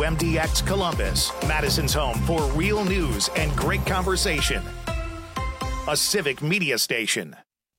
WMDX Columbus, Madison's home for real news and great conversation. A civic media station.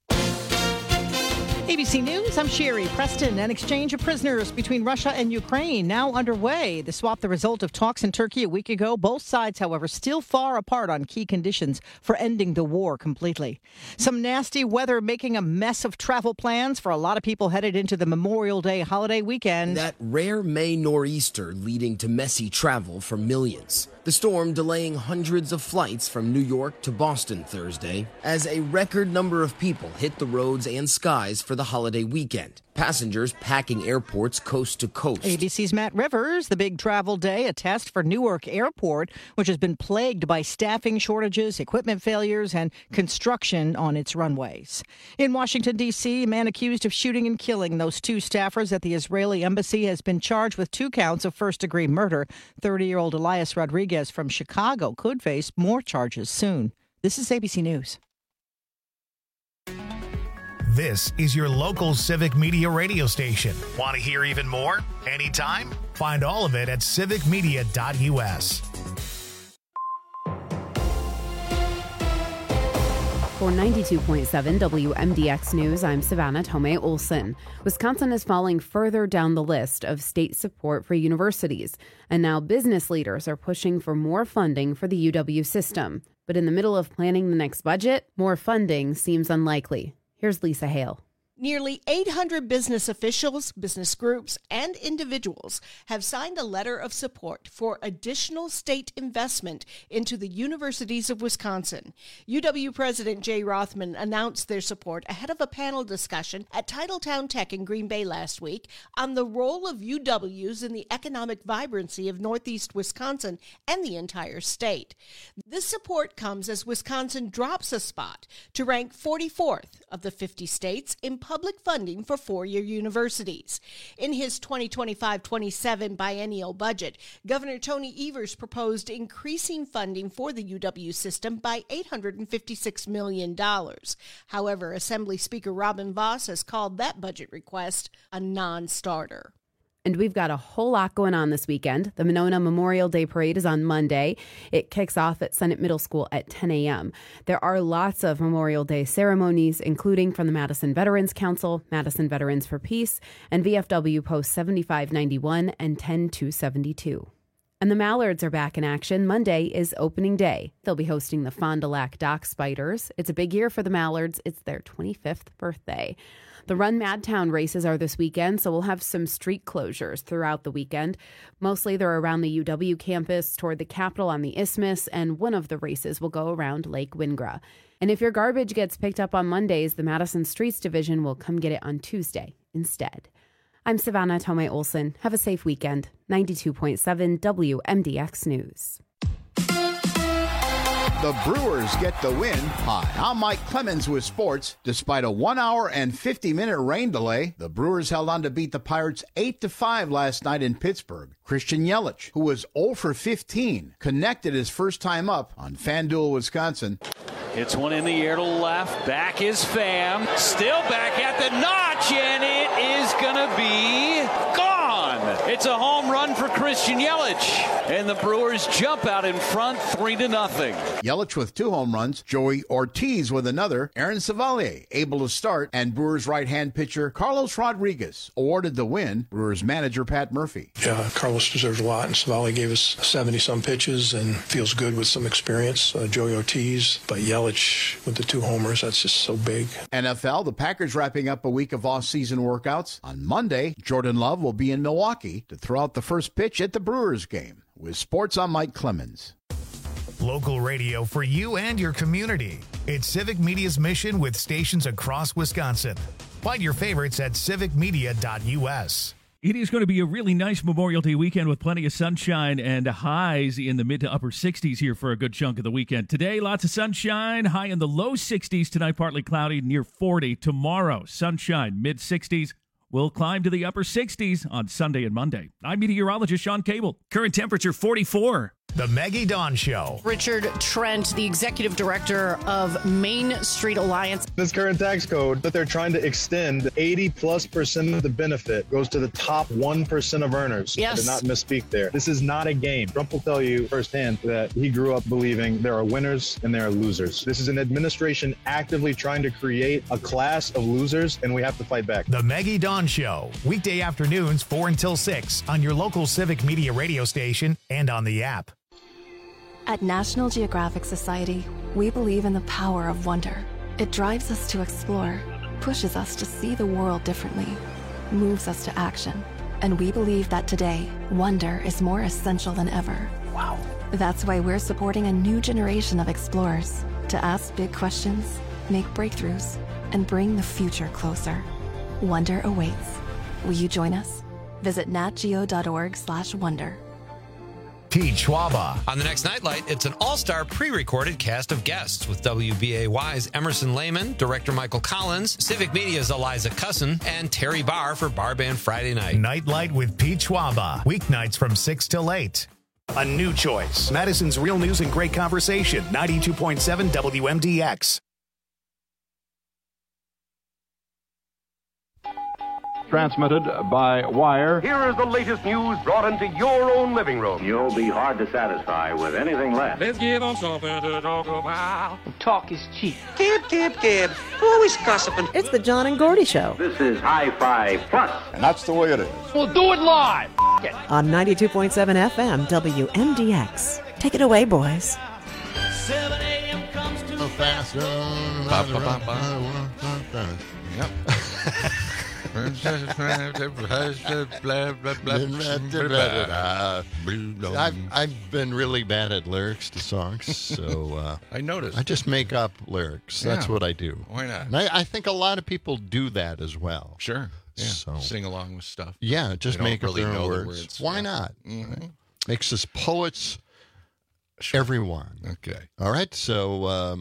ABC News, I'm Sherry Preston. An exchange of prisoners between Russia and Ukraine now underway. The swap, the result of talks in Turkey a week ago. Both sides, however, still far apart on key conditions for ending the war completely. Some nasty weather making a mess of travel plans for a lot of people headed into the Memorial Day holiday weekend. That rare May nor'easter leading to messy travel for millions. The storm delaying hundreds of flights from New York to Boston Thursday as a record number of people hit the roads and skies for the holiday weekend. Passengers packing airports coast to coast. ABC's Matt Rivers, the big travel day, a test for Newark Airport, which has been plagued by staffing shortages, equipment failures, and construction on its runways. In Washington, D.C., a man accused of shooting and killing those two staffers at the Israeli embassy has been charged with 2 counts of first-degree murder. 30-year-old Elias Rodriguez from Chicago could face more charges soon. This is ABC News. This is your local civic media radio station. Want to hear even more? Anytime? Find all of it at civicmedia.us. For 92.7 WMDX News, I'm Savannah Tomei Olson. Wisconsin is falling further down the list of state support for universities, and now business leaders are pushing for more funding for the UW system. But in the middle of planning the next budget, more funding seems unlikely. Here's Lisa Hale. Nearly 800 business officials, business groups, and individuals have signed a letter of support for additional state investment into the universities of Wisconsin. UW President Jay Rothman announced their support ahead of a panel discussion at Titletown Tech in Green Bay last week on the role of UWs in the economic vibrancy of Northeast Wisconsin and the entire state. This support comes as Wisconsin drops a spot to rank 44th of the 50 states in public funding for four-year universities. In his 2025-27 biennial budget, Governor Tony Evers proposed increasing funding for the UW system by $856 million. However, Assembly Speaker Robin Vos has called that budget request a non-starter. And we've got a whole lot going on this weekend. The Monona Memorial Day Parade is on Monday. It kicks off at Senate Middle School at 10 a.m. There are lots of Memorial Day ceremonies, including from the Madison Veterans Council, Madison Veterans for Peace, and VFW Post 7591 and 10272. And the Mallards are back in action. Monday is opening day. They'll be hosting the Fond du Lac Dock Spiders. It's a big year for the Mallards. It's their 25th birthday. The Run Madtown races are this weekend, so we'll have some street closures throughout the weekend. Mostly they're around the UW campus, toward the Capitol on the Isthmus, and one of the races will go around Lake Wingra. And if your garbage gets picked up on Mondays, the Madison Streets Division will come get it on Tuesday instead. I'm Savannah Tomei Olson. Have a safe weekend. 92.7 WMDX News. The Brewers get the win. Hi, I'm Mike Clemens with sports. Despite a 1 hour and 50-minute rain delay, the Brewers held on to beat the Pirates 8-5 last night in Pittsburgh. Christian Yelich, who was 0 for 15, connected his first time up on FanDuel Wisconsin. Hits one in the air to left. Back is Pham. Still back at the notch, and it is going to be gone. It's a home run for Christian Yelich, and the Brewers jump out in front 3-0. Yelich with 2 home runs, Joey Ortiz with another, Aaron Savalier able to start, and Brewers right-hand pitcher Carlos Rodriguez awarded the win. Brewers manager Pat Murphy. Yeah, Carlos deserves a lot, and Savalier gave us 70-some pitches and feels good with some experience. Joey Ortiz, but Yelich with the 2 homers, that's just so big. NFL, the Packers wrapping up a week of off-season workouts. On Monday, Jordan Love will be in Milwaukee to throw out the first pitch at the Brewers game. With sports, I'm Mike Clemens. Local radio for you and your community. It's Civic Media's mission with stations across Wisconsin. Find your favorites at civicmedia.us. It is going to be a really nice Memorial Day weekend with plenty of sunshine and highs in the mid to upper 60s here for a good chunk of the weekend. Today, lots of sunshine, high in the low 60s. Tonight, partly cloudy, near 40. Tomorrow, sunshine, mid 60s. We'll climb to the upper 60s on Sunday and Monday. I'm meteorologist Sean Cable. Current temperature 44. The Maggie Dawn Show. Richard Trent, the executive director of Main Street Alliance. This current tax code that they're trying to extend, 80+% of the benefit goes to the top 1% of earners. Yes. I did not misspeak there. This is not a game. Trump will tell you firsthand that he grew up believing there are winners and there are losers. This is an administration actively trying to create a class of losers, and we have to fight back. The Maggie Dawn Show. Weekday afternoons 4 until 6 on your local Civic Media radio station and on the app. At National Geographic Society, we believe in the power of wonder. It drives us to explore, pushes us to see the world differently, moves us to action. And we believe that today, wonder is more essential than ever. Wow. That's why we're supporting a new generation of explorers to ask big questions, make breakthroughs, and bring the future closer. Wonder awaits. Will you join us? Visit natgeo.org/wonder. Pete Schwaba. On the next Nightlight, it's an all-star pre-recorded cast of guests with WBAY's Emerson Lehman, director Michael Collins, Civic Media's Eliza Cussin, and Terry Barr for Bar Band Friday Night. Nightlight with Pete Schwaba. Weeknights from 6 till 8. A new choice. Madison's Real News and Great Conversation. 92.7 WMDX. Transmitted by wire. Here is the latest news brought into your own living room. You'll be hard to satisfy with anything less. Let's give them something to talk about. Talk is cheap. Gib. Always gossiping. It's the John and Gordy Show. This is Hi-Fi Plus. And that's the way it is. We'll do it live. On 92.7 FM, WMDX. Take it away, boys. 7 a.m. comes too fast. Yep. I've been really bad at lyrics to songs, so I noticed. I just make up lyrics. That's what I do. Why not? And I think a lot of people do that as well. Sure. Yeah. So, sing along with stuff. Yeah, just make up their own words. words. Why not? Mm-hmm. Makes us poets. Sure. Everyone. Okay. All right. So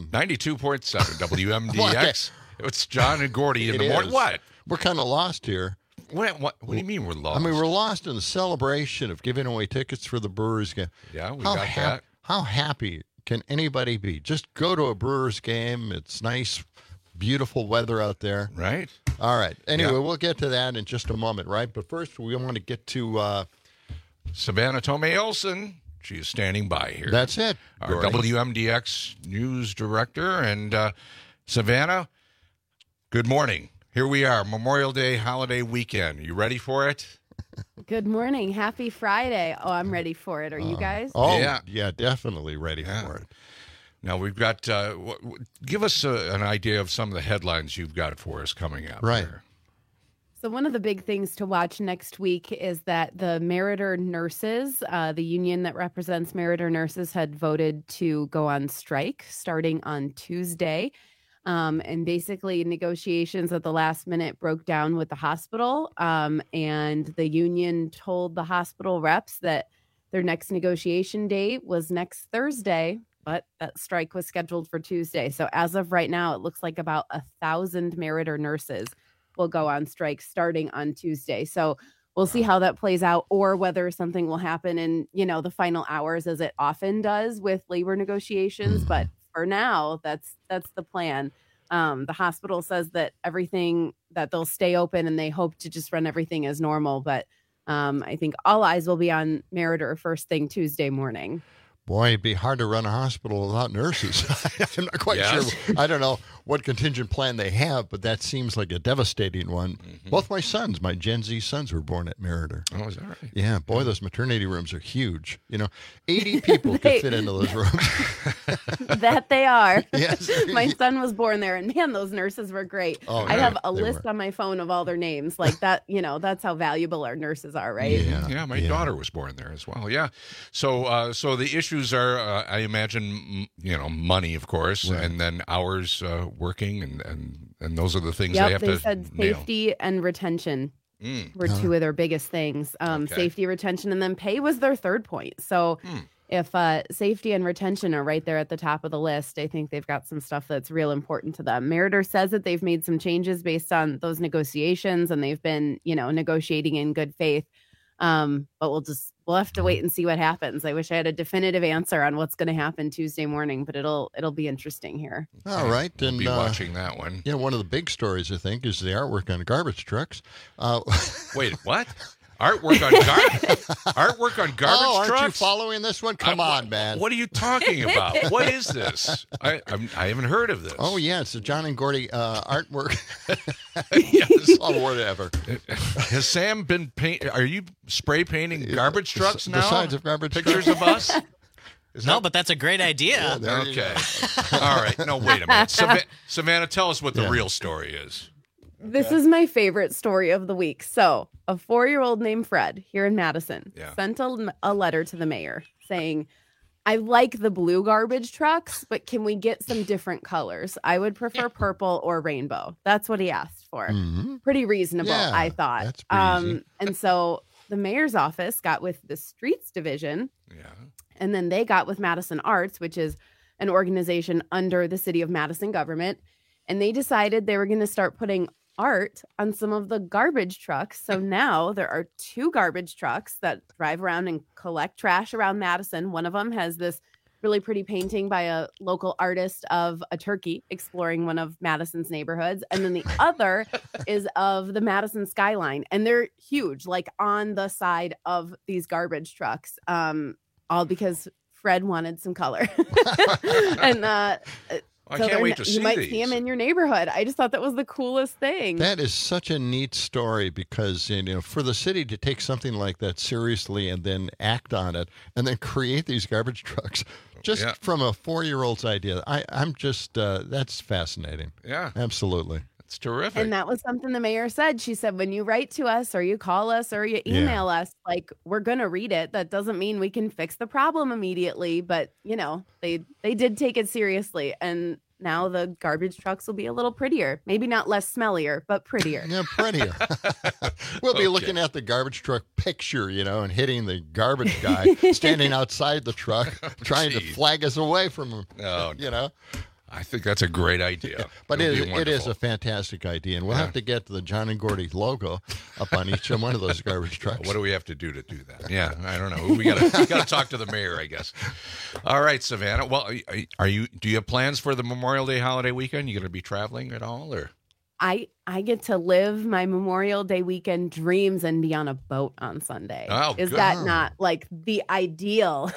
92.7 WMDX. It's John and Gordy in the morning. What? We're kind of lost here. What do you mean we're lost? I mean, we're lost in the celebration of giving away tickets for the Brewers game. Yeah, we got that. How happy can anybody be? Just go to a Brewers game. It's nice, beautiful weather out there. Right. All right. Anyway, we'll get to that in just a moment, right? But first, we want to get to Savannah Tomei Olson. She is standing by here. That's it. Our WMDX news director. And Savannah, good morning. Here we are, Memorial Day holiday weekend. You ready for it? Good morning. Happy Friday. Oh, I'm ready for it. Are you guys? Oh, yeah, definitely ready for it. Now, we've got, give us an idea of some of the headlines you've got for us coming up. Right. There. So one of the big things to watch next week is that the Meritor nurses, the union that represents Meritor nurses, had voted to go on strike starting on Tuesday. And basically negotiations at the last minute broke down with the hospital. And the union told the hospital reps that their next negotiation date was next Thursday, but that strike was scheduled for Tuesday. So as of right now, it looks like about 1,000 Meritor nurses will go on strike starting on Tuesday. So we'll see how that plays out, or whether something will happen in, the final hours, as it often does with labor negotiations. But for now, that's the plan. The hospital says that they'll stay open and they hope to just run everything as normal. But I think all eyes will be on Meritor first thing Tuesday morning. Boy, it'd be hard to run a hospital without nurses. I'm not quite sure. I don't know what contingent plan they have, but that seems like a devastating one. Mm-hmm. Both my Gen Z sons were born at Meritor. Oh, is that right? Yeah, boy, those maternity rooms are huge. 80 people could fit into those rooms. That they are. Yes. My son was born there, and man, those nurses were great. Oh, I have a list on my phone of all their names. Like that, that's how valuable our nurses are, right? Yeah, my daughter was born there as well. Yeah. So the issues are, I imagine, money, of course, right. And then hours working, and those are the things they have to nail. They said safety and retention were two of their biggest things. Safety, retention, and then pay was their third point. So if safety and retention are right there at the top of the list, I think they've got some stuff that's real important to them. Meritor says that they've made some changes based on those negotiations, and they've been, negotiating in good faith. But we'll have to wait and see what happens. I wish I had a definitive answer on what's going to happen Tuesday morning, but it'll be interesting here. All right, We'll be watching that one. Yeah, one of the big stories I think is the artwork on garbage trucks. Wait, what? Artwork on garbage aren't trucks? you following this one? Come on, man. What are you talking about? What is this? I haven't heard of this. Oh, yeah, it's the John and Gordy artwork. Yes. Oh, whatever. Has Sam been are you spray painting garbage trucks now? The sides of garbage Pictures trucks? of us? No, but that's a great idea. Yeah, okay. All right. No, wait a minute. Savannah, tell us what the real story is. This is my favorite story of the week. So, a 4-year-old named Fred here in Madison sent a letter to the mayor saying, I like the blue garbage trucks, but can we get some different colors? I would prefer purple or rainbow. That's what he asked for. Mm-hmm. Pretty reasonable, I thought. That's pretty easy. And so the mayor's office got with the streets division. Yeah. And then they got with Madison Arts, which is an organization under the city of Madison government. And they decided they were going to start putting art on some of the garbage trucks. So now there are 2 garbage trucks that drive around and collect trash around Madison. One of them has this really pretty painting by a local artist of a turkey exploring one of Madison's neighborhoods. And then the other is of the Madison skyline. And they're huge, like on the side of these garbage trucks, all because Fred wanted some color. And I can't wait to see you might these. see him in your neighborhood. I just thought that was the coolest thing. That is such a neat story because, for the city to take something like that seriously and then act on it and then create these garbage trucks just from a 4-year-old's idea. I'm just, that's fascinating. Yeah. Absolutely. It's terrific. And that was something the mayor said. She said, when you write to us or you call us or you email us, like, we're going to read it. That doesn't mean we can fix the problem immediately. But, they did take it seriously. And now the garbage trucks will be a little prettier. Maybe not less smellier, but prettier. Yeah, prettier. We'll be looking at the garbage truck picture, and hitting the garbage guy standing outside the truck trying to flag us away from him. No, I think that's a great idea. But it is a fantastic idea, and we'll have to get the John and Gordy logo up on each one of those garbage trucks. What do we have to do that? Yeah, I don't know. We got to talk to the mayor, I guess. All right, Savannah. Well, do you have plans for the Memorial Day holiday weekend? You going to be traveling at all, or? I get to live my Memorial Day weekend dreams and be on a boat on Sunday. Oh, is good. that not like the ideal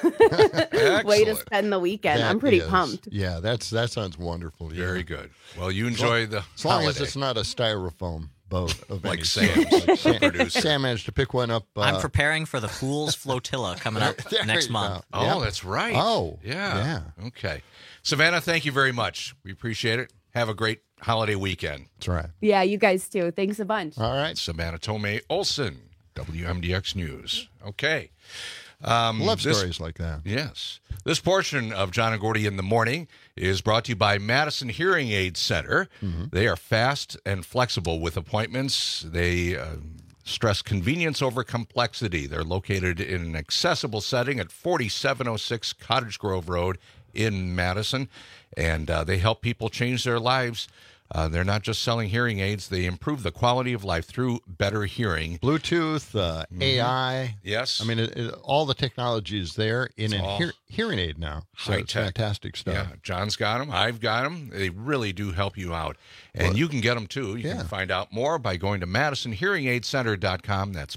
way to spend the weekend? I'm pretty pumped. Yeah, that sounds wonderful. Very good. Well, you enjoy the as long holiday. as it's not a styrofoam boat of like any Sam's sort. producer. Sam managed to pick one up. I'm preparing for the Fools Flotilla coming up next month. Oh, that's right. Oh, yeah. Okay. Savannah, thank you very much. We appreciate it. Have a great holiday weekend. That's right. Yeah, you guys too. Thanks a bunch. All right. Savannah Tomei Olson, WMDX News. Okay. Love stories like that. Yes. This portion of John and Gordy in the Morning is brought to you by Madison Hearing Aid Center. Mm-hmm. They are fast and flexible with appointments. They stress convenience over complexity. They're located in an accessible setting at 4706 Cottage Grove Road in Madison, and they help people change their lives. They're not just selling hearing aids. They improve the quality of life through better hearing. Bluetooth, AI. Yes. I mean, all the technology is there in a hearing aid now. So High it's tech. Fantastic stuff. Yeah, John's got them. I've got them. They really do help you out. And you can get them, too. You can find out more by going to MadisonHearingAidCenter.com. That's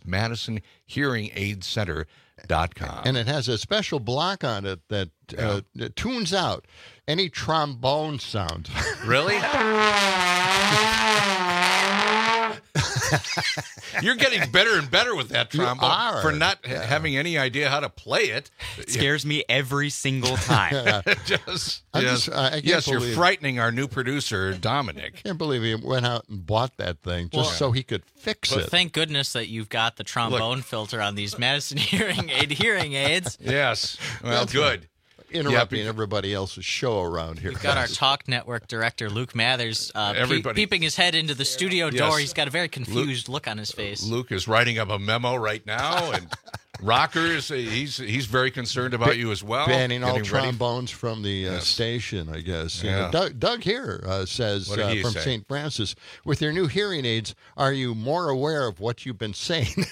MadisonHearingAidCenter.com. And it has a special block on it that tunes out any trombone sound. Really? You're getting better and better with that trombone for not having any idea how to play it. It scares me every single time. You're frightening our new producer, Dominic. I can't believe he went out and bought that thing just so he could fix it. Thank goodness that you've got the trombone filter on these Madison hearing aids. Yes. Well, good. Interrupting everybody else's show around here. We've got our talk network director, Luke Mathers, peeping his head into the studio door. He's got a very confused look on his face. Luke is writing up a memo right now and Rockers, he's very concerned about you as well. Banning all Getting ready. trombones from the station, I guess. Yeah. You know, Doug here says What did he from say? St. Francis, with your new hearing aids, are you more aware of what you've been saying?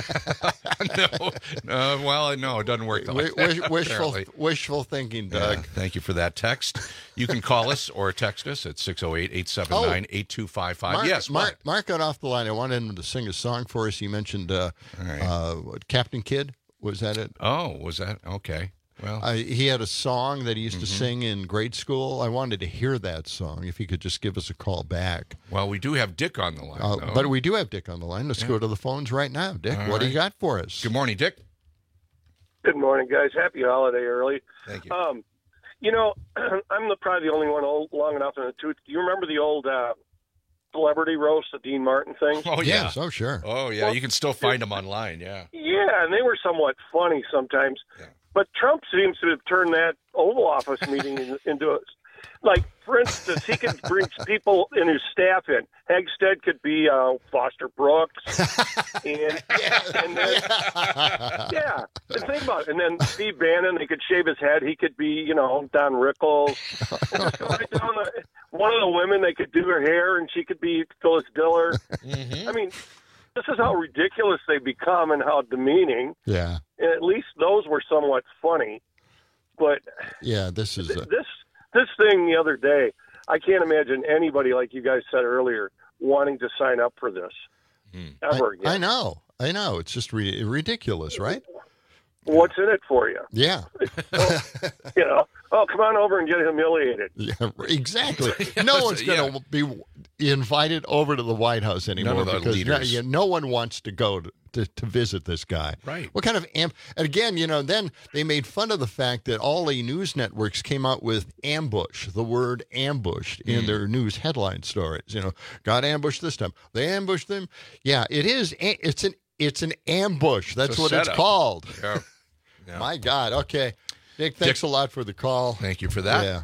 No, it doesn't work like that. Wishful thinking, Doug. Yeah, thank you for that text. You can call us or text us at 608-879-8255. Yes, Mark got off the line. I wanted him to sing a song for us. He mentioned Captain Kidd. Was that it? Oh, was that? Okay. Well, he had a song that he used to sing in grade school. I wanted to hear that song. If he could just give us a call back. Well, we do have Dick on the line, though. But we do have Dick on the line. Let's go to the phones right now. Dick, what do you got for us? Good morning, Dick. Good morning, guys. Happy holiday early. Thank you. I'm probably the only one long enough in the tooth. Do you remember the old celebrity roast, the Dean Martin thing? Oh, yeah. Yes, oh, sure. Oh, yeah. Well, you can still find them online, yeah. Yeah, and they were somewhat funny sometimes. Yeah. But Trump seems to have turned that Oval Office meeting into a... Like, for instance, he could bring people in his staff in. Hegstead could be Foster Brooks. And then think about it. And then Steve Bannon, they could shave his head. He could be, Don Rickles. Right down one of the women, they could do her hair, and she could be Phyllis Diller. I mean, this is how ridiculous they become and how demeaning. Yeah. And at least those were somewhat funny. But yeah, this is... This thing the other day, I can't imagine anybody, like you guys said earlier, wanting to sign up for this ever again. I know. It's just ridiculous, right? What's in it for you? Yeah. Come on over and get humiliated. Yeah, exactly. No one's going to be invited over to the White House anymore. None of the leaders. No one wants to go to visit this guy. Right. What kind of and again, then they made fun of the fact that all the news networks came out with ambush, the word ambushed in their news headline stories. Got ambushed this time. They ambushed them. Yeah, it is. It's an ambush. That's what it's called. Yeah. My God. Okay. Dick, thanks a lot for the call. Thank you for that. Yeah.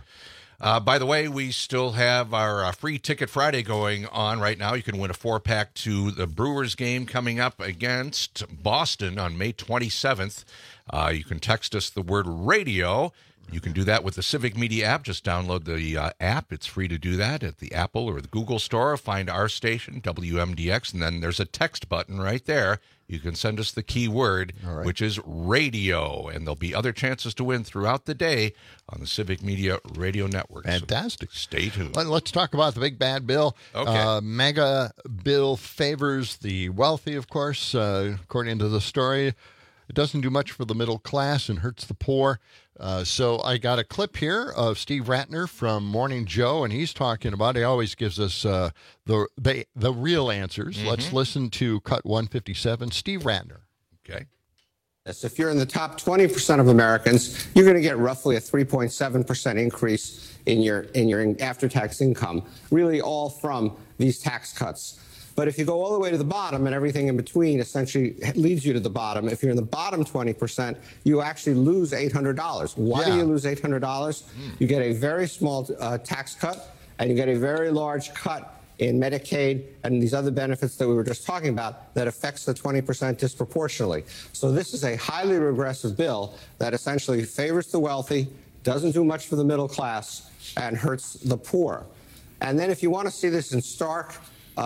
By the way, we still have our Free Ticket Friday going on right now. You can win a 4-pack to the Brewers game coming up against Boston on May 27th. You can text us the word radio. You can do that with the Civic Media app. Just download the app. It's free to do that at the Apple or the Google Store. Find our station, WMDX, and then there's a text button right there. You can send us the keyword, which is radio, and there'll be other chances to win throughout the day on the Civic Media Radio Network. Fantastic. So stay tuned. Well, let's talk about the big bad bill. Okay. MAGA bill favors the wealthy, of course, according to the story. It doesn't do much for the middle class and hurts the poor. So I got a clip here of Steve Ratner from Morning Joe, and he's talking about. He always gives us the real answers. Let's listen to cut 157. Steve Ratner. Okay. So if you're in the top 20% of Americans, you're going to get roughly a 3.7% increase in your after-tax income, really all from these tax cuts. But if you go all the way to the bottom and everything in between essentially leads you to the bottom, if you're in the bottom 20%, you actually lose $800. Why do you lose $800? You get a very small tax cut, and you get a very large cut in Medicaid and these other benefits that we were just talking about that affects the 20% disproportionately. So this is a highly regressive bill that essentially favors the wealthy, doesn't do much for the middle class, and hurts the poor. And then if you want to see this in stark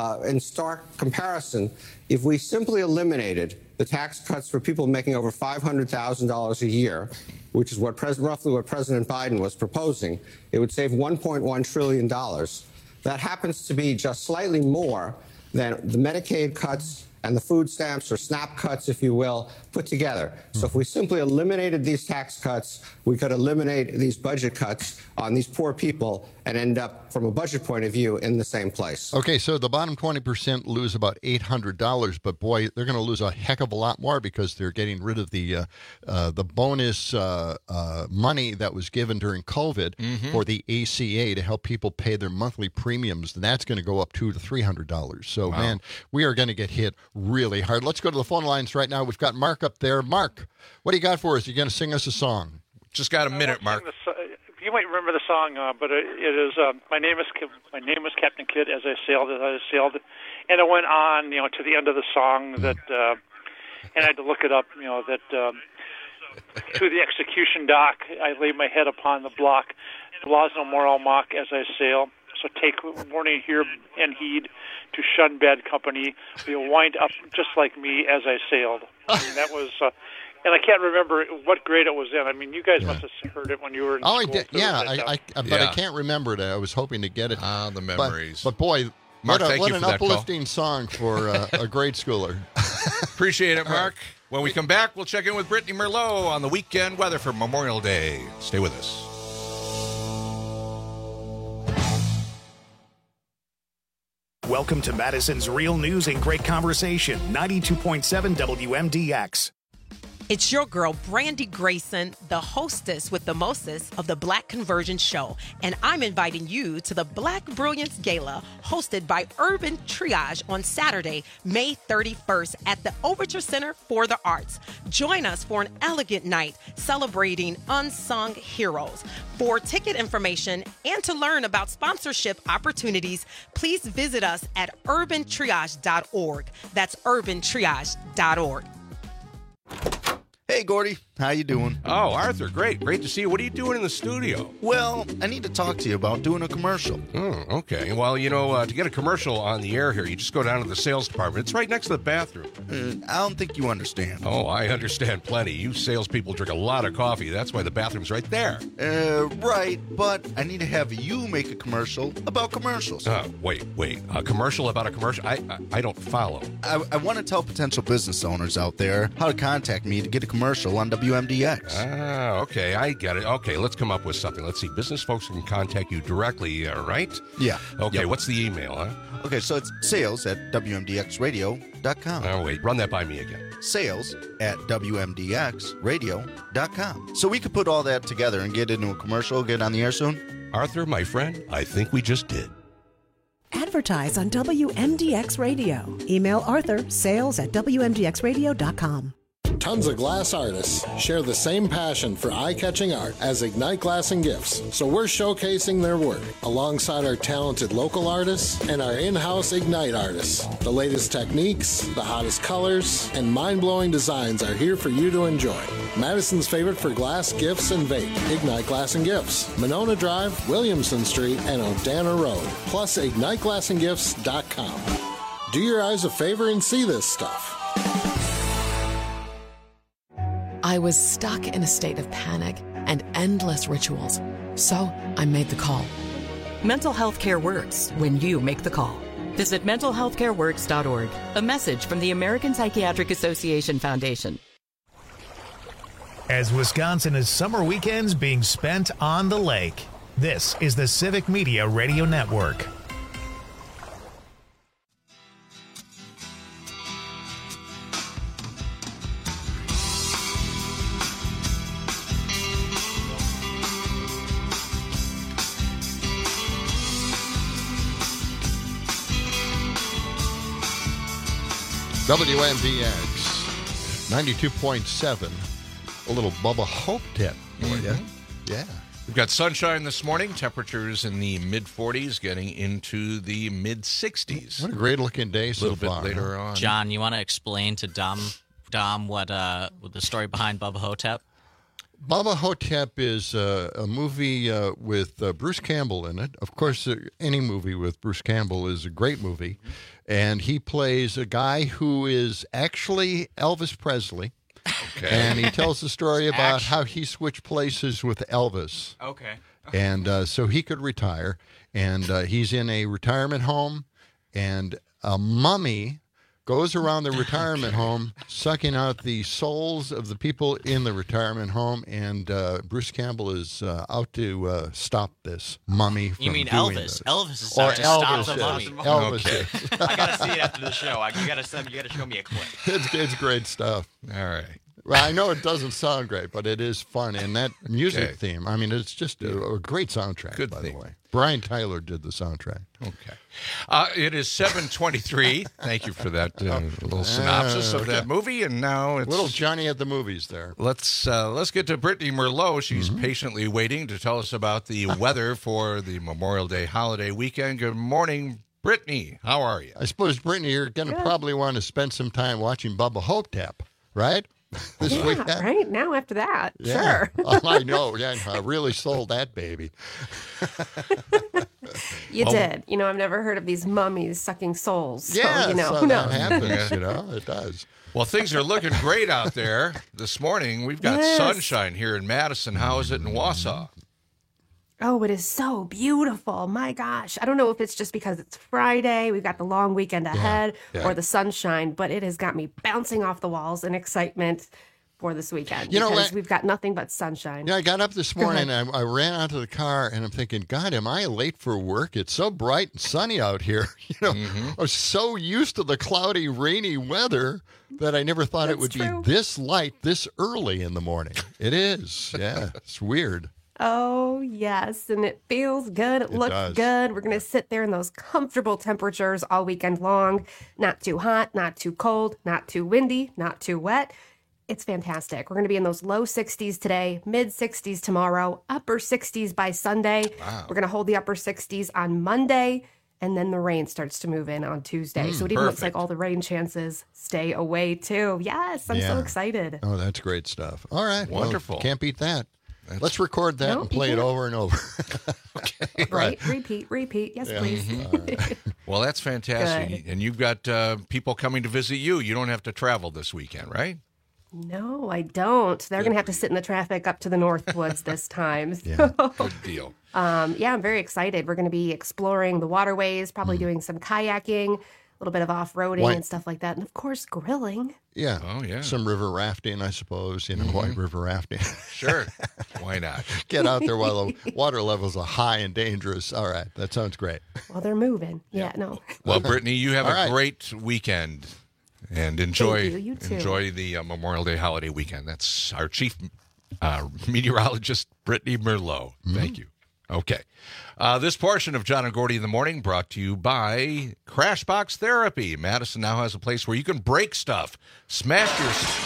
comparison, if we simply eliminated the tax cuts for people making over $500,000 a year, which is roughly what President Biden was proposing, it would save $1.1 trillion. That happens to be just slightly more than the Medicaid cuts and the food stamps, or SNAP cuts, if you will, put together. So if we simply eliminated these tax cuts, we could eliminate these budget cuts on these poor people and end up, from a budget point of view, in the same place. Okay, so the bottom 20% lose about $800, but boy, they're going to lose a heck of a lot more because they're getting rid of the bonus money that was given during COVID for the ACA to help people pay their monthly premiums. And that's going to go up $200 to $300. So, man, we are going to get hit really hard. Let's go to the phone lines right now. We've got Mark up there. Mark, what do you got for us? You're going to sing us a song. Just got a minute, Mark. You might remember the song, but it is my name was Captain Kidd as I sailed, and it went on, to the end of the song that and I had to look it up. That to the execution dock, I lay my head upon the block. The laws no more I'll mock as I sail. So take warning here and heed to shun bad company. You'll wind up just like me as I sailed. That was, and I can't remember what grade it was in. You guys must have heard it when you were in school. I did. Yeah, but I can't remember it. I was hoping to get it. The memories. But boy, Mark, what an uplifting song for a grade schooler. Appreciate it, Mark. When we come back, we'll check in with Brittany Merlot on the weekend weather for Memorial Day. Stay with us. Welcome to Madison's Real News and Great Conversation, 92.7 WMDX. It's your girl, Brandy Grayson, the hostess with the mostest of the Black Conversion Show. And I'm inviting you to the Black Brilliance Gala hosted by Urban Triage on Saturday, May 31st at the Overture Center for the Arts. Join us for an elegant night celebrating unsung heroes. For ticket information and to learn about sponsorship opportunities, please visit us at urbantriage.org. That's urbantriage.org. Hey, Gordy. How you doing? Oh, Arthur, great. Great to see you. What are you doing in the studio? Well, I need to talk to you about doing a commercial. Oh, okay. Well, to get a commercial on the air here, you just go down to the sales department. It's right next to the bathroom. I don't think you understand. Oh, I understand plenty. You salespeople drink a lot of coffee. That's why the bathroom's right there. Right, but I need to have you make a commercial about commercials. Wait. A commercial about a commercial? I don't follow. I want to tell potential business owners out there how to contact me to get a commercial on WMDX. Okay, I get it. Okay, let's come up with something. Let's see. Business folks can contact you directly, right? Yeah. Okay, yep. What's the email, huh? Okay, so it's sales@WMDXradio.com. Oh, wait, run that by me again. Sales@WMDXradio.com. So we could put all that together and get into a commercial, get on the air soon? Arthur, my friend, I think we just did. Advertise on WMDX Radio. Email Arthur, sales@WMDXradio.com. Tons of glass artists share the same passion for eye-catching art as Ignite Glass and Gifts, so we're showcasing their work alongside our talented local artists and our in-house Ignite artists. The latest techniques, the hottest colors, and mind-blowing designs are here for you to enjoy. Madison's favorite for glass, gifts, and vape, Ignite Glass and Gifts, Monona Drive, Williamson Street, and O'Dana Road, plus IgniteGlassandGifts.com. Do your eyes a favor and see this stuff. I was stuck in a state of panic and endless rituals. So I made the call. Mental health care works when you make the call. Visit mentalhealthcareworks.org. A message from the American Psychiatric Association Foundation. As Wisconsin is summer weekends being spent on the lake, this is the Civic Media Radio Network. WMDX 92.7. A little Bubba Hope tip for you. Yeah. We've got sunshine this morning. Temperatures in the mid-40s, getting into the mid-60s. What a great-looking day so far. A little bit later on. John, you want to explain to Dom what the story behind Bubba Hotep? Bubba Hotep is a movie with Bruce Campbell in it. Of course, any movie with Bruce Campbell is a great movie. And he plays a guy who is actually Elvis Presley. Okay. And he tells the story about how he switched places with Elvis. Okay. And so he could retire. And he's in a retirement home. And a mummy goes around the retirement home, sucking out the souls of the people in the retirement home, and Bruce Campbell is out to stop this mummy from You mean doing Elvis? this. Elvis is out to stop the mummy. Elvis is. I gotta see it after the show. You gotta show me a clip. It's great stuff. All right. Well, I know it doesn't sound great, but it is fun. And that music theme, I mean, it's just a great soundtrack, Good by theme. the way. Brian Tyler did the soundtrack. Okay. It is 7:23. Thank you for that little synopsis of that movie. And now it's little Johnny at the movies there. Let's get to Brittany Merlot. She's patiently waiting to tell us about the weather for the Memorial Day holiday weekend. Good morning, Brittany, how are you? I suppose, Brittany, you're going to probably want to spend some time watching Bubba Hope Tap, right? This weekend. Right now after that. Yeah. Sure. Oh, I know. Yeah, I really sold that baby. You did. I've never heard of these mummies sucking souls. So, Yeah, who knows? that happens, it does. Well, things are looking great out there. This morning, we've got sunshine here in Madison. How is it in Wausau? Oh, it is so beautiful. My gosh. I don't know if it's just because it's Friday, we've got the long weekend ahead, or the sunshine, but it has got me bouncing off the walls in excitement for this weekend. Because we've got nothing but sunshine. Yeah, I got up this morning and I ran out to the car and I'm thinking, God, am I late for work? It's so bright and sunny out here. I was so used to the cloudy, rainy weather that I never thought it would be this light this early in the morning. It is. Yeah, it's weird. Oh, yes. And it feels good. It looks good. We're going to sit there in those comfortable temperatures all weekend long. Not too hot, not too cold, not too windy, not too wet. It's fantastic. We're going to be in those low 60s today, mid 60s tomorrow, upper 60s by Sunday. Wow. We're going to hold the upper 60s on Monday, and then the rain starts to move in on Tuesday. So it even looks like all the rain chances stay away, too. Yes, I'm so excited. Oh, that's great stuff. All right. Wonderful. Well, can't beat that. Let's record that and play it over and over. Okay. Right. Repeat. Yes, please. Right. Well, that's fantastic. Good. And you've got people coming to visit you. You don't have to travel this weekend, right? No, I don't. They're going to have to sit in the traffic up to the Northwoods this time. Good deal. I'm very excited. We're going to be exploring the waterways, probably doing some kayaking, a little bit of off-roading and stuff like that. And, of course, grilling. Yeah. Oh, yeah. Some river rafting, I suppose, white river rafting. Sure. Why not? Get out there while the water levels are high and dangerous. All right. That sounds great. Well, they're moving. Yeah, no. Well, Brittany, you have a great weekend. And enjoy the Memorial Day holiday weekend. That's our chief meteorologist, Brittany Merlot. Thank you. Okay. This portion of John and Gordy in the Morning brought to you by Crashbox Therapy. Madison now has a place where you can break stuff. Smash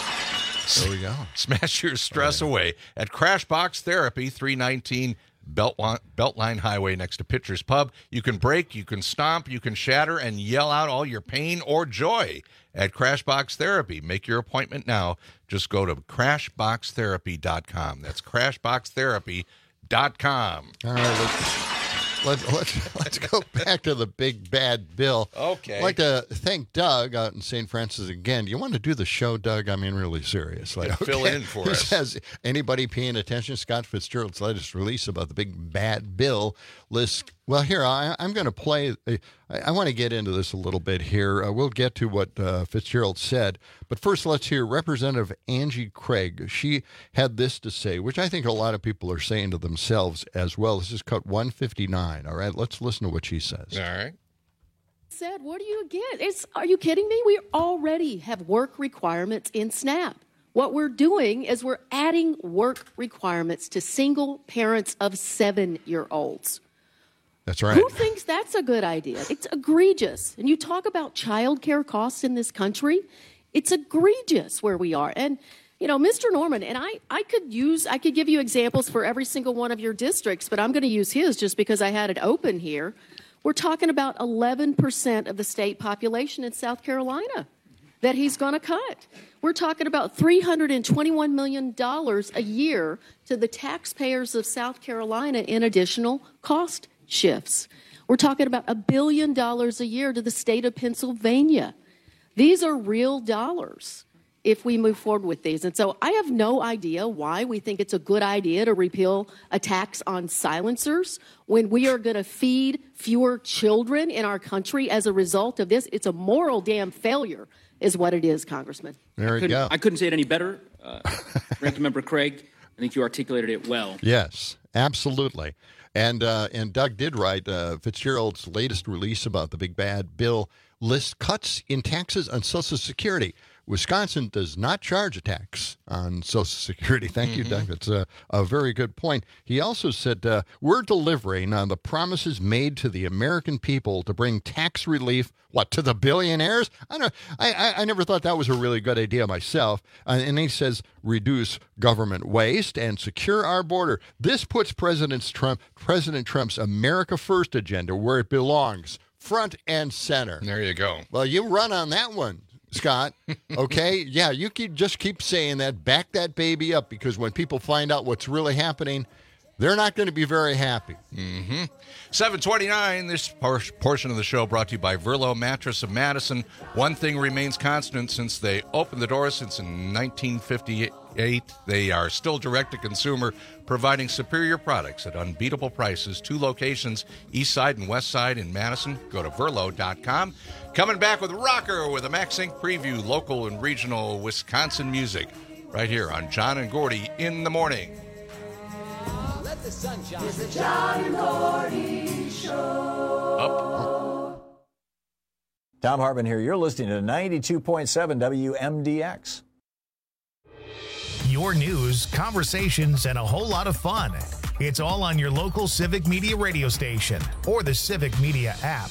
your stress away at Crashbox Therapy, 319 Beltline Highway next to Pitcher's Pub. You can break, you can stomp, you can shatter, and yell out all your pain or joy at Crashbox Therapy. Make your appointment now. Just go to CrashboxTherapy.com. That's CrashboxTherapy.com. All right, let's go back to the big bad bill. Okay. I'd like to thank Doug out in St. Francis again. Do you want to do the show, Doug? I mean, really seriously. Fill in for us. Says anybody paying attention? Scott Fitzgerald's latest release about the big bad bill list. Well, here, I'm going to play. I want to get into this a little bit here. We'll get to what Fitzgerald said. But first, let's hear Representative Angie Craig. She had this to say, which I think a lot of people are saying to themselves as well. This is cut 159. All right, let's listen to what she says. All right. Said, what do you get? Are you kidding me? We already have work requirements in SNAP. What we're doing is we're adding work requirements to single parents of 7-year-olds. That's right. Who thinks that's a good idea? It's egregious. And you talk about child care costs in this country, it's egregious where we are. And, Mr. Norman, and I could give you examples for every single one of your districts, but I'm going to use his just because I had it open here. We're talking about 11% of the state population in South Carolina that he's going to cut. We're talking about $321 million a year to the taxpayers of South Carolina in additional cost shifts. We're talking about $1 billion a year to the state of Pennsylvania. These are real dollars if we move forward with these. And so I have no idea why we think it's a good idea to repeal a tax on silencers when we are going to feed fewer children in our country as a result of this. It's a moral damn failure is what it is, Congressman. There you go. I couldn't say it any better. Ranking Member Craig, I think you articulated it well. Yes, absolutely. And Doug did write Fitzgerald's latest release about the big bad bill lists cuts in taxes on Social Security. Wisconsin does not charge a tax on Social Security. Thank you, Doug. That's a very good point. He also said, we're delivering on the promises made to the American people to bring tax relief, to the billionaires? I never thought that was a really good idea myself. And he says, reduce government waste and secure our border. This puts President Trump's America First agenda where it belongs. front and center. There you go. Well, you run on that one, Scott. Okay? Yeah, you keep saying that. Back that baby up, because when people find out what's really happening, they're not going to be very happy. 7:29, this portion of the show brought to you by Verlo Mattress of Madison. One thing remains constant since they opened the doors since in 1958. They are still direct-to-consumer, providing superior products at unbeatable prices. 2 locations, East Side and West Side in Madison. Go to Verlo.com. Coming back with Rocker with a MaxInc preview, local and regional Wisconsin music, right here on John and Gordy in the Morning. The sunshine. It's the John and Gordy Show. Up. Tom Hartman here. You're listening to 92.7 WMDX. Your news, conversations, and a whole lot of fun. It's all on your local Civic Media radio station or the Civic Media app.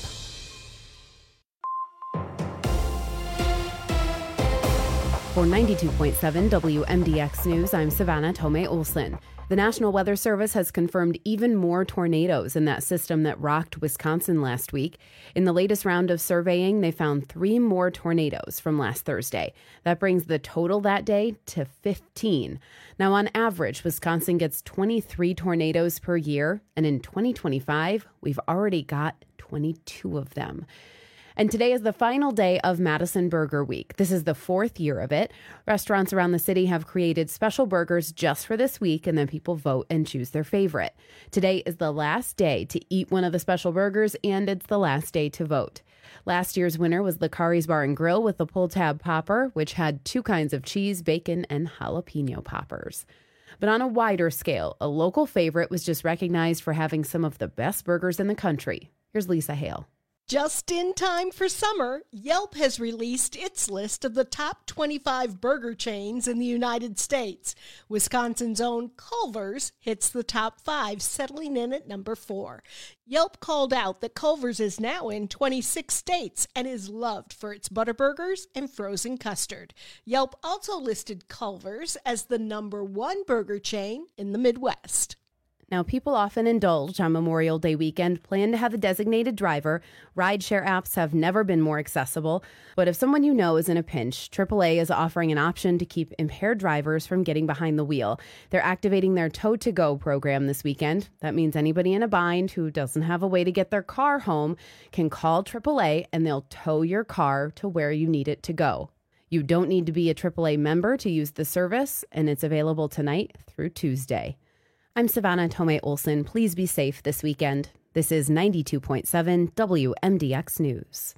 For 92.7 WMDX News, I'm Savannah Tomei Olson. The National Weather Service has confirmed even more tornadoes in that system that rocked Wisconsin last week. In the latest round of surveying, they found 3 more tornadoes from last Thursday. That brings the total that day to 15. Now, on average, Wisconsin gets 23 tornadoes per year, and in 2025, we've already got 22 of them. And today is the final day of Madison Burger Week. This is the 4th year of it. Restaurants around the city have created special burgers just for this week, and then people vote and choose their favorite. Today is the last day to eat one of the special burgers, and it's the last day to vote. Last year's winner was Licari's Bar and Grill with the Pull Tab Popper, which had 2 kinds of cheese, bacon, and jalapeno poppers. But on a wider scale, a local favorite was just recognized for having some of the best burgers in the country. Here's Lisa Hale. Just in time for summer, Yelp has released its list of the top 25 burger chains in the United States. Wisconsin's own Culver's hits the top 5, settling in at number 4. Yelp called out that Culver's is now in 26 states and is loved for its butter burgers and frozen custard. Yelp also listed Culver's as the number 1 burger chain in the Midwest. Now, people often indulge on Memorial Day weekend, plan to have a designated driver. Rideshare apps have never been more accessible. But if someone you know is in a pinch, AAA is offering an option to keep impaired drivers from getting behind the wheel. They're activating their Tow to Go program this weekend. That means anybody in a bind who doesn't have a way to get their car home can call AAA and they'll tow your car to where you need it to go. You don't need to be a AAA member to use the service, and it's available tonight through Tuesday. I'm Savannah Tomei Olson. Please be safe this weekend. This is 92.7 WMDX News.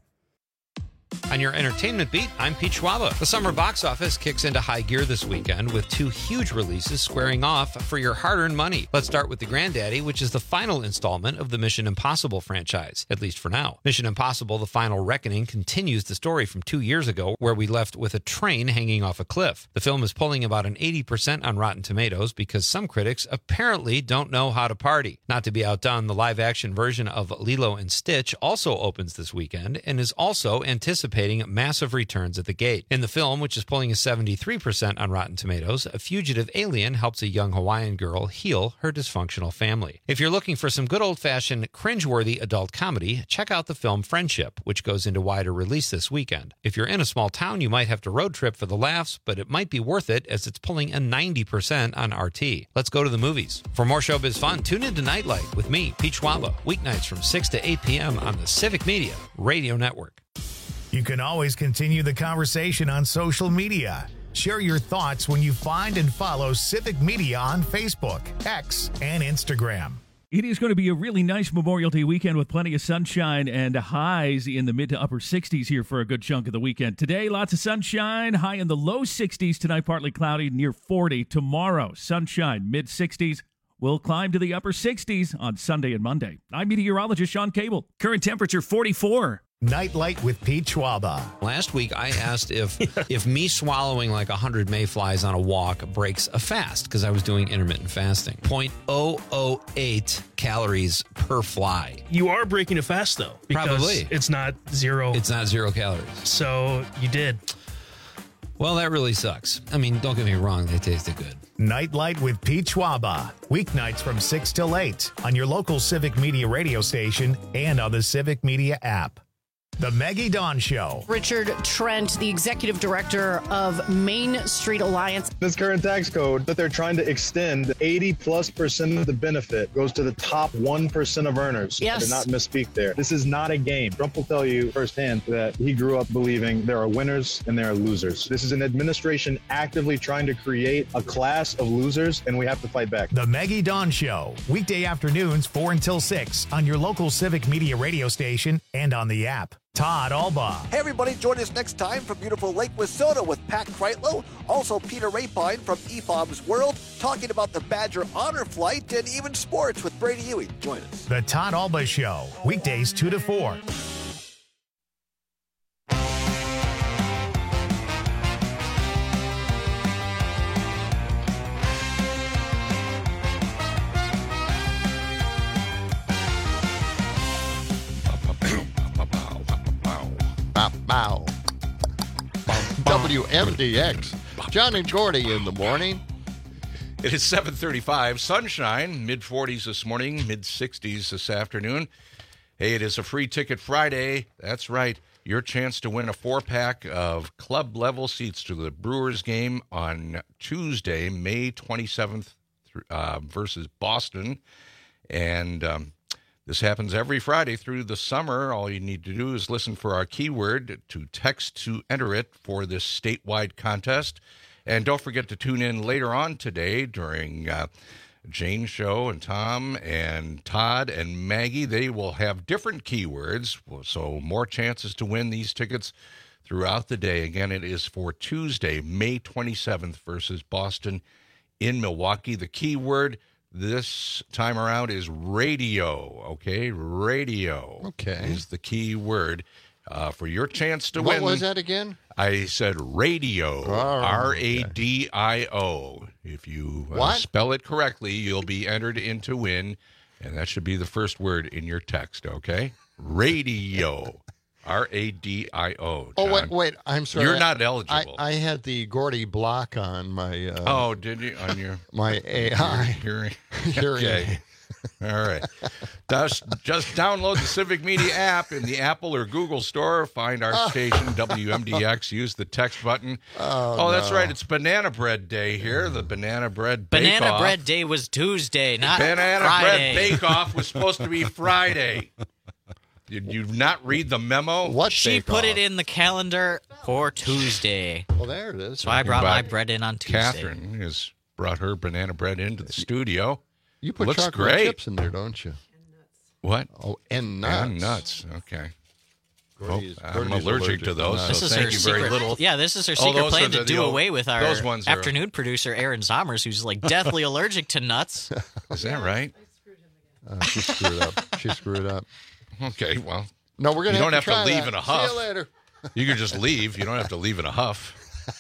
On your entertainment beat, I'm Pete Schwaba. The summer box office kicks into high gear this weekend with 2 huge releases squaring off for your hard-earned money. Let's start with The Granddaddy, which is the final installment of the Mission Impossible franchise, at least for now. Mission Impossible: The Final Reckoning continues the story from 2 years ago, where we left with a train hanging off a cliff. The film is pulling about an 80% on Rotten Tomatoes because some critics apparently don't know how to party. Not to be outdone, the live-action version of Lilo and Stitch also opens this weekend and is also anticipating massive returns at the gate. In the film, which is pulling a 73% on Rotten Tomatoes, a fugitive alien helps a young Hawaiian girl heal her dysfunctional family. If you're looking for some good old-fashioned, cringeworthy adult comedy, check out the film Friendship, which goes into wider release this weekend. If you're in a small town, you might have to road trip for the laughs, but it might be worth it as it's pulling a 90% on RT. Let's go to the movies. For more showbiz fun, tune into Nightlight with me, Pete Schwaba, weeknights from 6 to 8 p.m. on the Civic Media Radio Network. You can always continue the conversation on social media. Share your thoughts when you find and follow Civic Media on Facebook, X, and Instagram. It is going to be a really nice Memorial Day weekend with plenty of sunshine and highs in the mid to upper 60s here for a good chunk of the weekend. Today, lots of sunshine, high in the low 60s. Tonight, partly cloudy, near 40. Tomorrow, sunshine, mid 60s. We'll climb to the upper 60s on Sunday and Monday. I'm meteorologist Sean Cable. Current temperature 44. Nightlight with Pete Schwaba. Last week, I asked if me swallowing like 100 mayflies on a walk breaks a fast, because I was doing intermittent fasting. 0.008 calories per fly. You are breaking a fast, though. Because probably. It's not zero. It's not 0 calories. So you did. Well, that really sucks. I mean, don't get me wrong. They tasted good. Nightlight with Pete Schwaba. Weeknights from 6 till 8 on your local Civic Media radio station and on the Civic Media app. The Maggie Dawn Show. Richard Trent, the executive director of Main Street Alliance. This current tax code that they're trying to extend, 80+% of the benefit goes to the top 1% of earners. Yes. I did not misspeak there. This is not a game. Trump will tell you firsthand that he grew up believing there are winners and there are losers. This is an administration actively trying to create a class of losers, and we have to fight back. The Maggie Dawn Show. Weekday afternoons 4 until 6 on your local Civic Media radio station and on the app. Todd Alba. Hey, everybody, join us next time from beautiful Lake Wissota with Pat Kreitlow, also Peter Rapine from EFOB's World, talking about the Badger Honor Flight and even sports with Brady Ewing. Join us. The Todd Alba Show, weekdays 2 to 4. Bow. WMDX. John and Gordy in the morning. It is 7:35. Sunshine, mid-40s this morning, mid-60s this afternoon. Hey, it is a free ticket Friday. That's right. Your chance to win a 4-pack of club-level seats to the Brewers game on Tuesday, May 27th versus Boston. And this happens every Friday through the summer. All you need to do is listen for our keyword to text to enter it for this statewide contest. And don't forget to tune in later on today during Jane's show, and Tom and Todd and Maggie. They will have different keywords, so more chances to win these tickets throughout the day. Again, it is for Tuesday, May 27th versus Boston in Milwaukee. The keyword this time around is radio, okay? Radio is the key word for your chance to win. What was that again? I said radio, R-A-D-I-O. If you spell it correctly, you'll be entered in to win, and that should be the first word in your text, okay? Radio. R-A-D-I-O. Oh, wait, I'm sorry. You're not eligible. I had the Gordy block on my... oh, did you? On your... my AI. Hearing. Okay. All right. Just download the Civic Media app in the Apple or Google store. Find our station, WMDX. Use the text button. Oh, that's right. It's Banana Bread Day here. The Banana Bread Bake-Off. Banana Bread Day was Tuesday, not Banana Friday. Bread Bake-Off was supposed to be Friday. Did you not read the memo? What she put it in the calendar for Tuesday. Well, there it is. So I brought my bread in on Tuesday. Catherine has brought her banana bread into the studio. You put Looks chocolate great. chips in there, don't you? What? Oh, and nuts. And nuts. Okay. Gordy's I'm allergic to those. This So is thank her you secret. very little. Yeah, this is her secret plan to do away with our those ones afternoon producer, Aaron Zommers, who's like deathly allergic to nuts. Is that right? She screwed up. She screwed up. Okay, well. No, we're gonna. You don't have try to leave that. in a huff. See you later. You can just leave. You don't have to leave in a huff.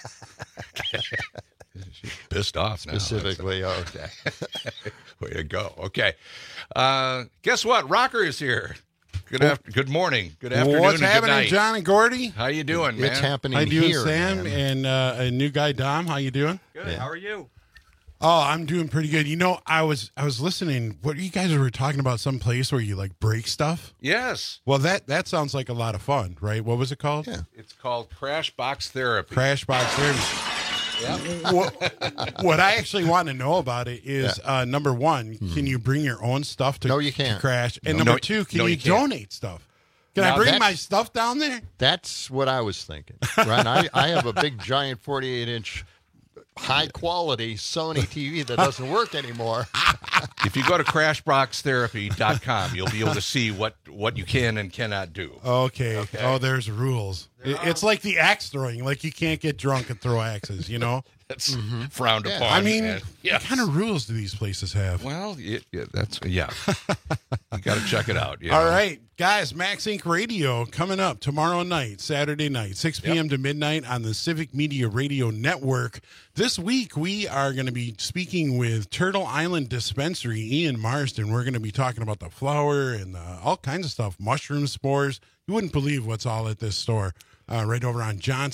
She's pissed off now. Specifically, okay. Way to go. Okay. Guess what? Rocker is here. Good morning. Good afternoon. What's and happening, good night. John and Gordy? How you doing, man? It's happening How you doing, here, Sam? man. And a new guy, Dom. How you doing? Good. Yeah. How are you? Oh, I'm doing pretty good. You know, I was listening. What you guys were talking about? Some place where you like break stuff. Yes. Well, that sounds like a lot of fun, right? What was it called? Yeah. It's called Crash Box Therapy. Crash Box Therapy. Yep. What I actually want to know about it is number one, can you bring your own stuff to, No, you can't. to Crash? And No. number two, can you can't. donate stuff? Can Now I bring that's- my stuff down there? That's what I was thinking. Right? I have a big, giant 48-inch high-quality Sony TV that doesn't work anymore. If you go to crashboxtherapy.com, you'll be able to see what you can and cannot do. Okay. Oh, there's rules. It's like the axe throwing. Like you can't get drunk and throw axes, you know? That's frowned upon. I mean, and- what kind of rules do these places have? Well, you got to check it out. All right, guys, Max Inc. Radio coming up tomorrow night, Saturday night, 6 p.m. to midnight on the Civic Media Radio Network. This week, we are going to be speaking with Turtle Island Dispensary, Ian Marsden. We're going to be talking about the flower and all kinds of stuff, mushroom spores. You wouldn't believe what's all at this store right over on Johnson.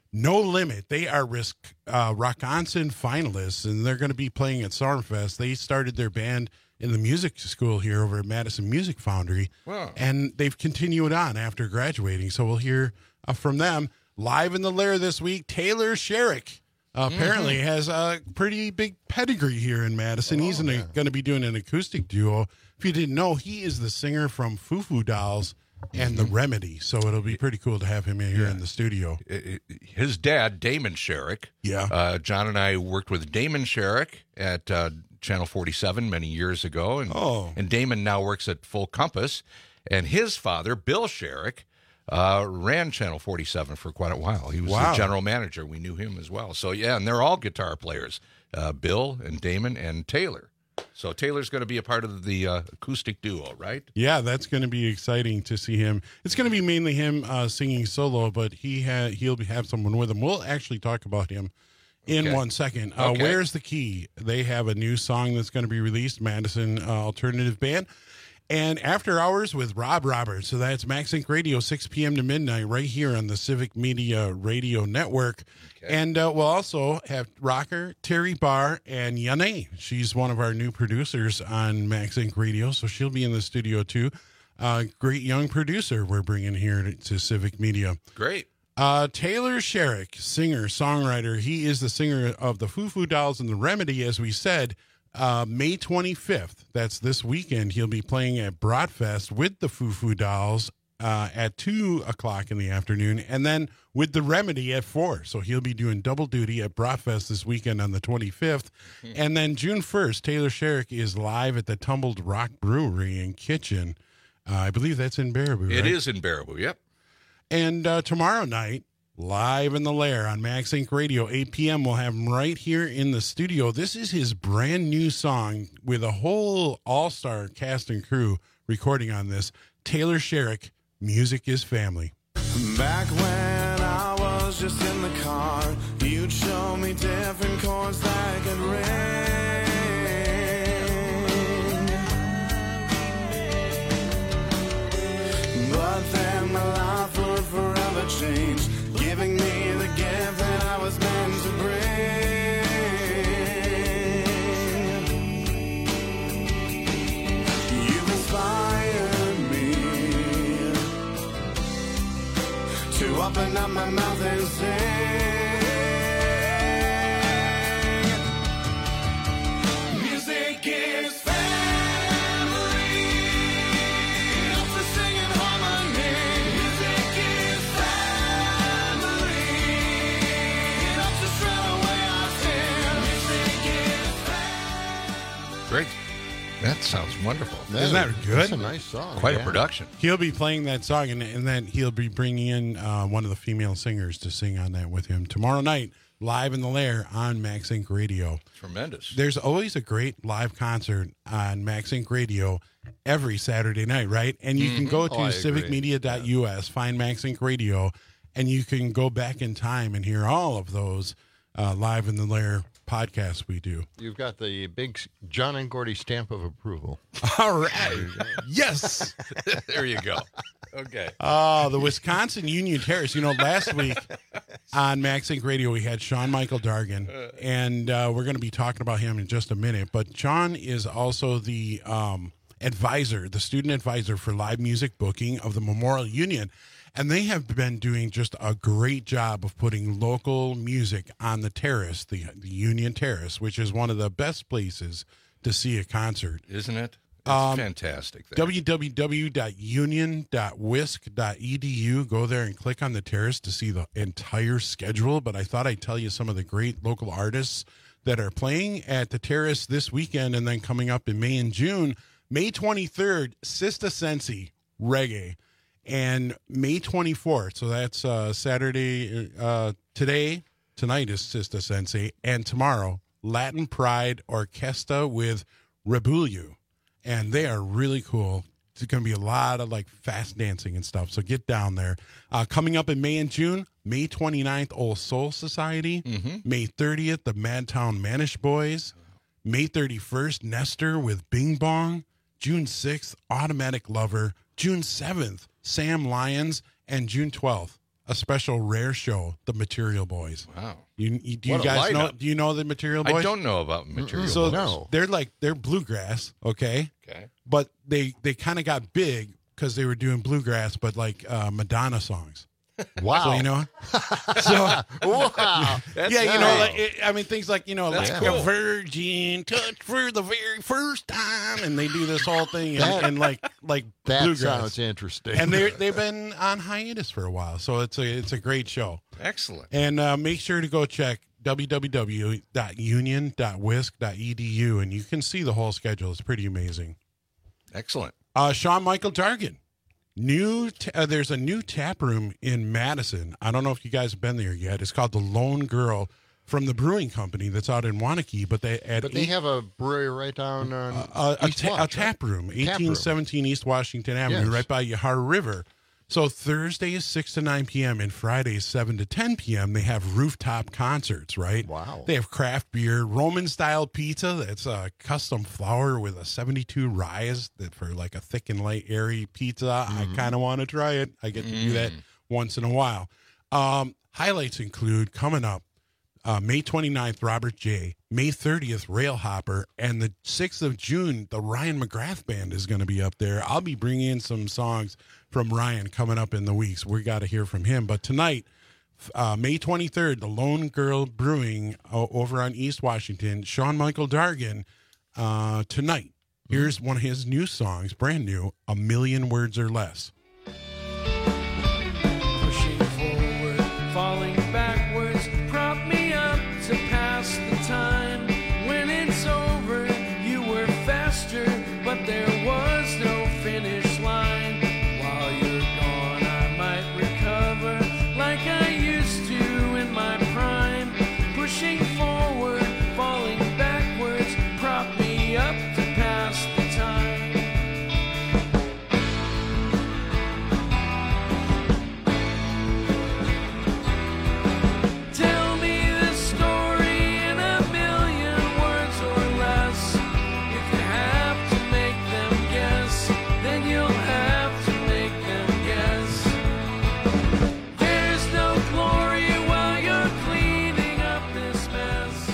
No Limit. They are Rockonson finalists, and they're going to be playing at Summerfest. They started their band in the music school here over at Madison Music Foundry, and they've continued on after graduating. So we'll hear from them. Live in the Lair this week, Taylor Sherrick apparently has a pretty big pedigree here in Madison. He's going to be doing an acoustic duo. If you didn't know, he is the singer from Foo Foo Dolls and The Remedy, so it'll be pretty cool to have him in here in the studio. His dad, Damon Sherrick. Yeah. John and I worked with Damon Sherrick at Channel 47 many years ago, and Damon now works at Full Compass, and his father, Bill Sherrick, ran Channel 47 for quite a while. He was the general manager. We knew him as well. So, yeah, and they're all guitar players, Bill and Damon and Taylor. So Taylor's going to be a part of the acoustic duo, right? Yeah, that's going to be exciting to see him. It's going to be mainly him singing solo, but he'll have someone with him. We'll actually talk about him in 1 second. Where's the Key? They have a new song that's going to be released, Madison Alternative Band. And After Hours with Rob Roberts. So that's Max Inc. Radio, 6 p.m. to midnight, right here on the Civic Media Radio Network. Okay. And we'll also have rocker Terry Barr and Yanae. She's one of our new producers on Max Inc. Radio, so she'll be in the studio too. Great young producer we're bringing here to Civic Media. Great. Taylor Sherrick, singer, songwriter. He is the singer of the Foo Foo Dolls and The Remedy, as we said. May 25th, that's this weekend, he'll be playing at Broadfest with the Foo Foo Dolls at 2 o'clock in the afternoon, and then with The Remedy at 4. So he'll be doing double duty at Broadfest this weekend on the 25th. And then June 1st, Taylor Sherrick is live at the Tumbled Rock Brewery in Kitchen. I believe that's in Baraboo, It right? is in Baraboo, yep. And tomorrow night, Live in the Lair on Max Inc. Radio, 8 p.m. We'll have him right here in the studio. This is his brand new song with a whole all-star cast and crew recording on this. Taylor Sherrick, Music is Family. Back when I was just in the car, you'd show me different chords that could ring. But then my life would forever change, giving me the gift that I was meant to bring. You've inspired me to open up my mouth and sing. Music is family. Helps us sing in harmony. Music is family. It helps us throw away our sin. Music is family. Great. That sounds wonderful. Isn't that good? That's a nice song. Quite a production. He'll be playing that song, and then he'll be bringing in one of the female singers to sing on that with him tomorrow night, Live in the Lair on Max Inc. Radio. Tremendous. There's always a great live concert on Max Inc. Radio every Saturday night, right? And you can go to civicmedia.us, find Max Inc. Radio, and you can go back in time and hear all of those Live in the Lair podcasts we do. You've got the big John and Gordy stamp of approval. All right. Yes. There you go. Okay. The Wisconsin Union Terrace. You know, last week on Max Inc. Radio, we had Sean Michael Dargan, and we're going to be talking about him in just a minute. But Sean is also the advisor, the student advisor for live music booking of the Memorial Union. And they have been doing just a great job of putting local music on the terrace, the Union Terrace, which is one of the best places to see a concert. Isn't it? It's fantastic. www.union.wisc.edu. Go there and click on the terrace to see the entire schedule. But I thought I'd tell you some of the great local artists that are playing at the terrace this weekend and then coming up in May and June. May 23rd, Sista Sensi, reggae. And May 24th, so that's Saturday, tonight is Sista Sensi, and tomorrow, Latin Pride Orchestra with Rebulliu. And they are really cool. It's going to be a lot of like fast dancing and stuff, so get down there. Coming up in May and June, May 29th, Old Soul Society. May 30th, the Madtown Manish Boys. May 31st, Nestor with Bing Bong. June 6th, Automatic Lover. June 7th, Sam Lyons, and June 12th, a special rare show, the Material Boys. Wow. Do you guys know? Do you know the Material Boys? I don't know about Material Boys. So they're bluegrass, okay? Okay. But they kind of got big because they were doing bluegrass, but like Madonna songs. Wow. So, you know? Wow. Things like, like a virgin touch for the very first time. And they do this whole thing and like that bluegrass. Sounds interesting. And they've been on hiatus for a while. So it's a great show. Excellent. And make sure to go check www.union.wisc.edu and you can see the whole schedule. It's pretty amazing. Excellent. Sean Michael Dargan. There's a new tap room in Madison. I don't know if you guys have been there yet. It's called the Lone Girl from the brewing company that's out in Wanakee. But they have a brewery right down on a tap room, 1817 East Washington Avenue, right by Yahar River. So Thursday is 6 to 9 p.m. and Friday is 7 to 10 p.m. They have rooftop concerts, right? Wow. They have craft beer, Roman-style pizza. That's a custom flour with a 72 rise for like a thick and light, airy pizza. I kind of want to try it. I get to do that once in a while. Highlights include coming up May 29th, Robert J. May 30th, Railhopper. And the 6th of June, the Ryan McGrath Band is going to be up there. I'll be bringing in some songs from Ryan coming up in the weeks. We got to hear from him. But tonight, May 23rd, the Lone Girl Brewing over on East Washington, Sean Michael Dargan, tonight. Here's one of his new songs, brand new, A Million Words or Less. Pushing forward, falling backwards, prop me up to pass the time. When it's over, you were faster, but there was no finish line. While you're gone, I might recover like I used to in my prime. Pushing forward, falling backwards, prop me up to pass the time. Tell me the story in a million words or less. If you have to make them guess, then you'll have to make them guess. There's no glory while you're cleaning up this mess.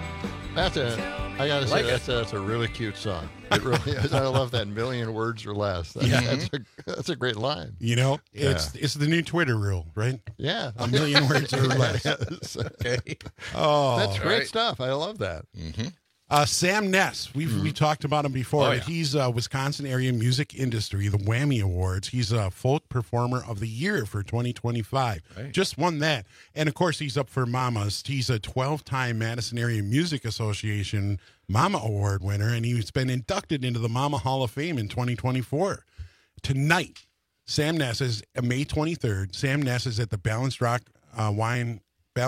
I gotta say, that's a really cute song. It really is. I love that, million words or less. That's a great line. It's the new Twitter rule, right? Yeah. A million words or less. Yes. Okay. That's great stuff. I love that. Sam Ness, we talked about him before. He's Wisconsin Area Music Industry, the Whammy Awards. He's a Folk Performer of the Year for 2025. Right. Just won that. And, of course, he's up for Mamas. He's a 12-time Madison Area Music Association Mama Award winner, and he's been inducted into the Mama Hall of Fame in 2024. Tonight, Sam Ness is May 23rd. Sam Ness is at the Balanced Rock Winery.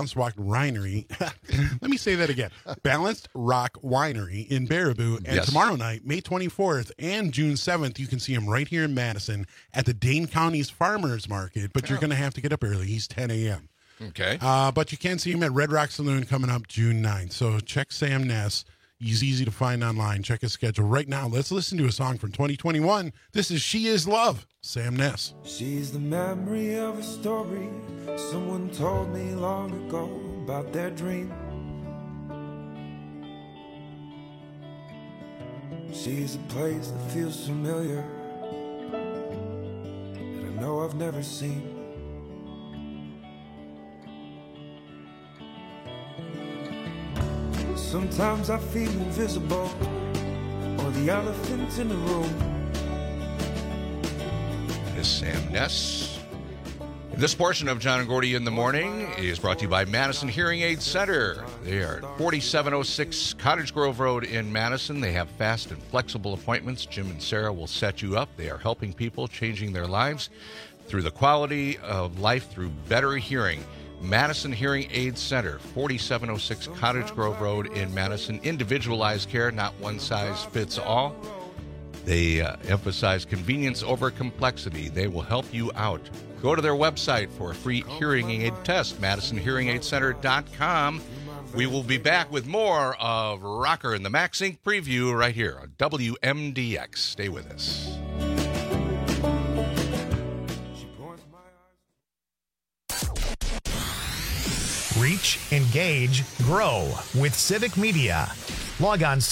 Let me say that again. Balanced Rock Winery in Baraboo. And tomorrow night, May 24th and June 7th, you can see him right here in Madison at the Dane County's Farmers Market. But you're going to have to get up early. He's 10 a.m. Okay. But you can see him at Red Rock Saloon coming up June 9th. So check Sam Ness. He's easy to find online. Check his schedule right now. Let's listen to a song from 2021. This is She Is Love, Sam Ness. She's the memory of a story someone told me long ago about their dream. She's a place that feels familiar that I know I've never seen. Sometimes I feel invisible, or the elephant in the room. This is Sam Ness. This portion of John and Gordy in the Morning is brought to you by Madison Hearing Aid Center. They are at 4706 Cottage Grove Road in Madison. They have fast and flexible appointments. Jim and Sarah will set you up. They are helping people, changing their lives through the quality of life through better hearing. Madison Hearing Aid Center, 4706 Cottage Grove Road in Madison. Individualized care, not one size fits all. They emphasize convenience over complexity. They will help you out. Go to their website for a free hearing aid test, MadisonHearingAidCenter.com. We will be back with more of Rocker and the Max Inc. preview right here on WMDX. Stay with us. Reach, engage, grow with Civic Media. Log on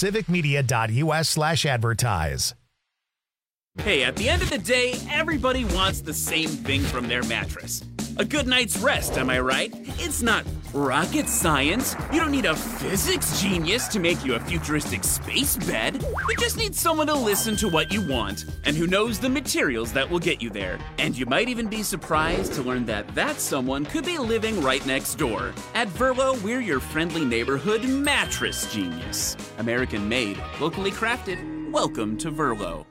civicmedia.us/advertise. Hey, at the end of the day, everybody wants the same thing from their mattress. A good night's rest, am I right? It's not rocket science. You don't need a physics genius to make you a futuristic space bed. You just need someone to listen to what you want and who knows the materials that will get you there. And you might even be surprised to learn that that someone could be living right next door. At Verlo, we're your friendly neighborhood mattress genius. American made, locally crafted. Welcome to Verlo.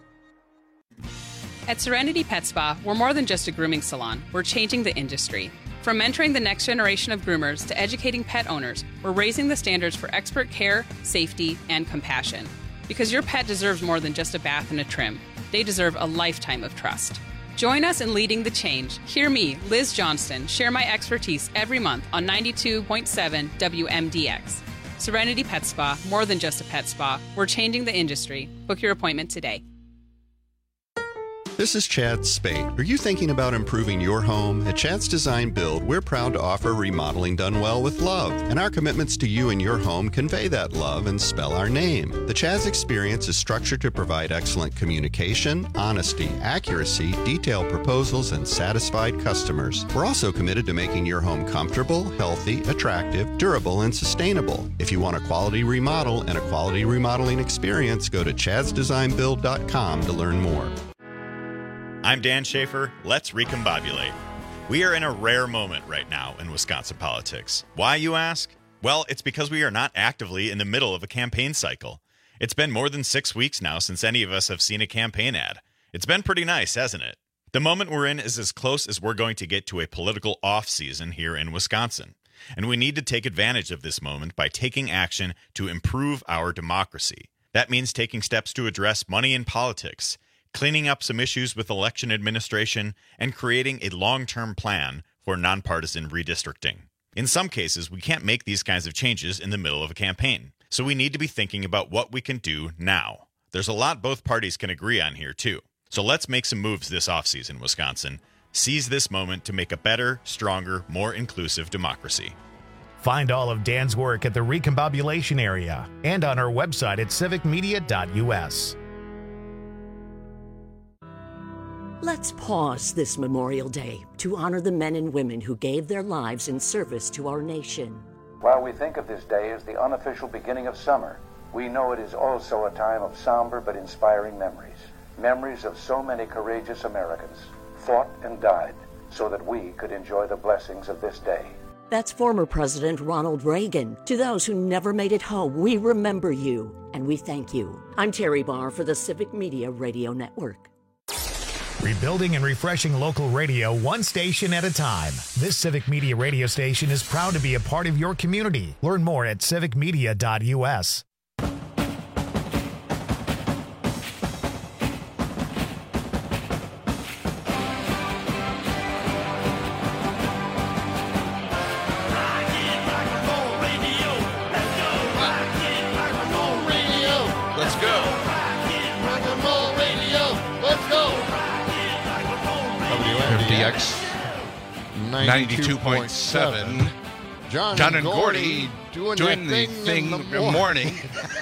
At Serenity Pet Spa, we're more than just a grooming salon. We're changing the industry. From mentoring the next generation of groomers to educating pet owners, we're raising the standards for expert care, safety, and compassion. Because your pet deserves more than just a bath and a trim. They deserve a lifetime of trust. Join us in leading the change. Hear me, Liz Johnston, share my expertise every month on 92.7 WMDX. Serenity Pet Spa, more than just a pet spa. We're changing the industry. Book your appointment today. This is Chad Spade. Are you thinking about improving your home? At Chad's Design Build, we're proud to offer remodeling done well with love. And our commitments to you and your home convey that love and spell our name. The Chad's experience is structured to provide excellent communication, honesty, accuracy, detailed proposals, and satisfied customers. We're also committed to making your home comfortable, healthy, attractive, durable, and sustainable. If you want a quality remodel and a quality remodeling experience, go to chadsdesignbuild.com to learn more. I'm Dan Schaefer. Let's recombobulate. We are in a rare moment right now in Wisconsin politics. Why, you ask? Well, it's because we are not actively in the middle of a campaign cycle. It's been more than 6 weeks now since any of us have seen a campaign ad. It's been pretty nice, hasn't it? The moment we're in is as close as we're going to get to a political off-season here in Wisconsin. And we need to take advantage of this moment by taking action to improve our democracy. That means taking steps to address money in politics, cleaning up some issues with election administration, and creating a long-term plan for nonpartisan redistricting. In some cases, we can't make these kinds of changes in the middle of a campaign, so we need to be thinking about what we can do now. There's a lot both parties can agree on here, too. So let's make some moves this offseason, Wisconsin. Seize this moment to make a better, stronger, more inclusive democracy. Find all of Dan's work at the Recombobulation area and on our website at civicmedia.us. Let's pause this Memorial Day to honor the men and women who gave their lives in service to our nation. While we think of this day as the unofficial beginning of summer, we know it is also a time of somber but inspiring memories. Memories of so many courageous Americans fought and died so that we could enjoy the blessings of this day. That's former President Ronald Reagan. To those who never made it home, we remember you and we thank you. I'm Terry Barr for the Civic Media Radio Network. Rebuilding and refreshing local radio one station at a time. This Civic Media radio station is proud to be a part of your community. Learn more at civicmedia.us. WMDX 92.7. John and Gordy doing the thing in the morning.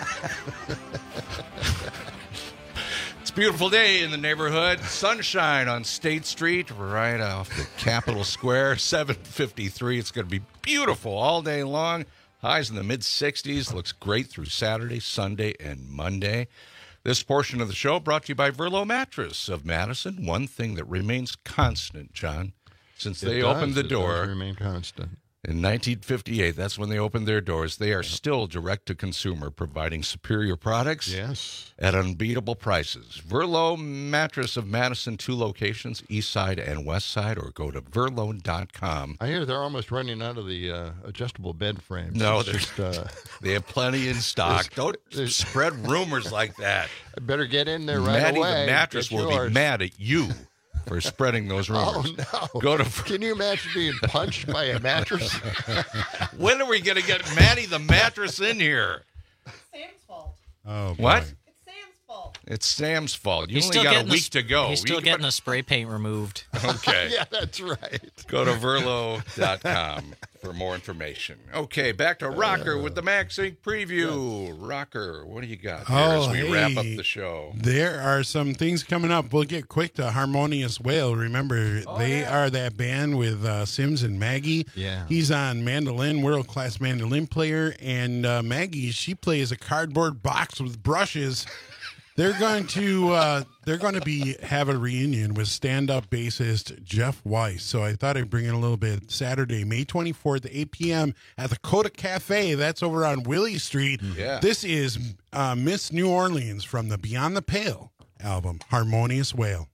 It's a beautiful day in the neighborhood. Sunshine on State Street, right off the Capitol Square. 7:53. It's going to be beautiful all day long. Highs in the mid-60s. Looks great through Saturday, Sunday, and Monday. This portion of the show brought to you by Verlo Mattress of Madison. One thing that remains constant, John, since they opened the door. It does remain constant. In 1958, that's when they opened their doors. They are still direct-to-consumer, providing superior products at unbeatable prices. Verlo Mattress of Madison, 2 locations, East Side and West Side, or go to verlo.com. I hear they're almost running out of the adjustable bed frames. No, they have plenty in stock. Don't spread rumors like that. I better get in there right Maddie away. Maddie the mattress will be mad at you for spreading those rumors. Oh, no. Go to. Can you imagine being punched by a mattress? When are we going to get Maddie the mattress in here? Sam's fault. Oh, boy. What? It's Sam's fault. It's Sam's fault. You He's only still got a week to go. He's still getting the spray paint removed. Okay. Yeah, that's right. Go to Verlo.com for more information. Okay, back to Rocker with the MagSync preview. Rocker, what do you got here as we wrap up the show? There are some things coming up. We'll get quick to Harmonious Whale. Remember, they are that band with Sims and Maggie. Yeah. He's on mandolin, world-class mandolin player, and Maggie, she plays a cardboard box with brushes. They're going to have a reunion with stand-up bassist Jeff Weiss. So I thought I'd bring in a little bit. Saturday, May 24th at 8 p.m. at the Coda Cafe. That's over on Willie Street. Yeah. This is Miss New Orleans from the Beyond the Pale album, Harmonious Whale.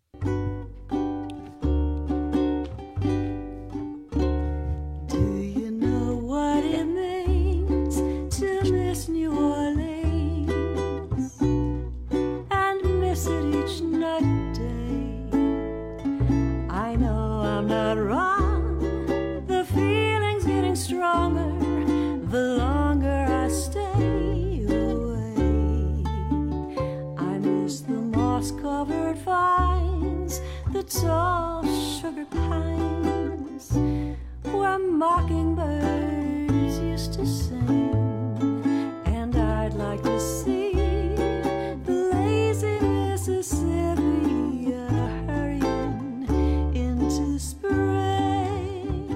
Tall sugar pines where mockingbirds used to sing, and I'd like to see the lazy Mississippi hurrying into spring.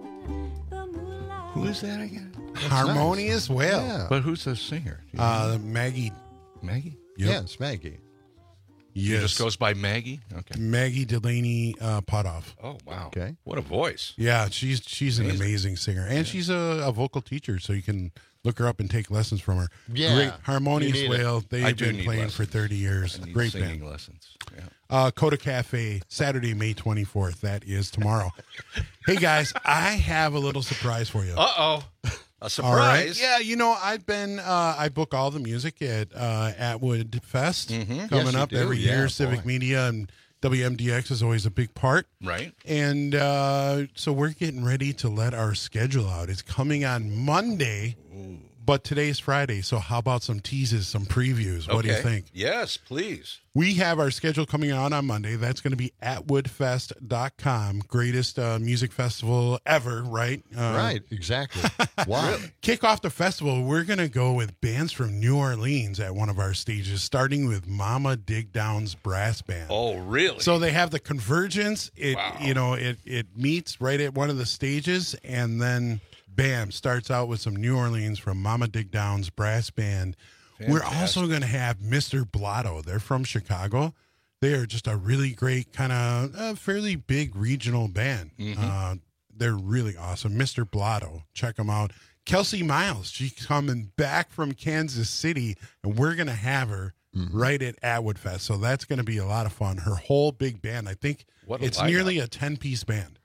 Who is that again? Harmonious Whale. Yeah. But who's the singer? Maggie. Maggie? Yep. Yeah, it's Maggie. Yes. She just goes by Maggie? Okay. Maggie Delaney Potoff. Oh, wow. Okay. What a voice. Yeah, she's an amazing singer. And she's a vocal teacher, so you can look her up and take lessons from her. Yeah. Great. Harmonious Whale. They've been playing for 30 years. I need Great singing band. lessons. Yeah. Coda Cafe, Saturday, May 24th. That is tomorrow. Hey, guys, I have a little surprise for you. Uh-oh. A surprise. All right. Yeah, I've been I book all the music at Atwood Fest coming up every year. Civic Media and WMDX is always a big part. Right. And so we're getting ready to let our schedule out. It's coming on Monday, but today's Friday. So how about some teases, some previews? What do you think? Yes, please. We have our schedule coming out on Monday. That's going to be at woodfest.com. Greatest music festival ever, right? Right, exactly. Wow. Really? Kick off the festival, we're going to go with bands from New Orleans at one of our stages, starting with Mama Dig Down's brass band. Oh, really? So they have the Convergence. It it meets right at one of the stages, and then bam, starts out with some New Orleans from Mama Dig Down's brass band. Fantastic. We're also going to have Mr. Blotto. They're from Chicago. They are just a really great kind of fairly big regional band. They're really awesome. Mr. Blotto, check them out. Kelsey Miles, she's coming back from Kansas City, and we're going to have her right at Atwood Fest. So that's going to be a lot of fun. Her whole big band, I think it's nearly a 10-piece band.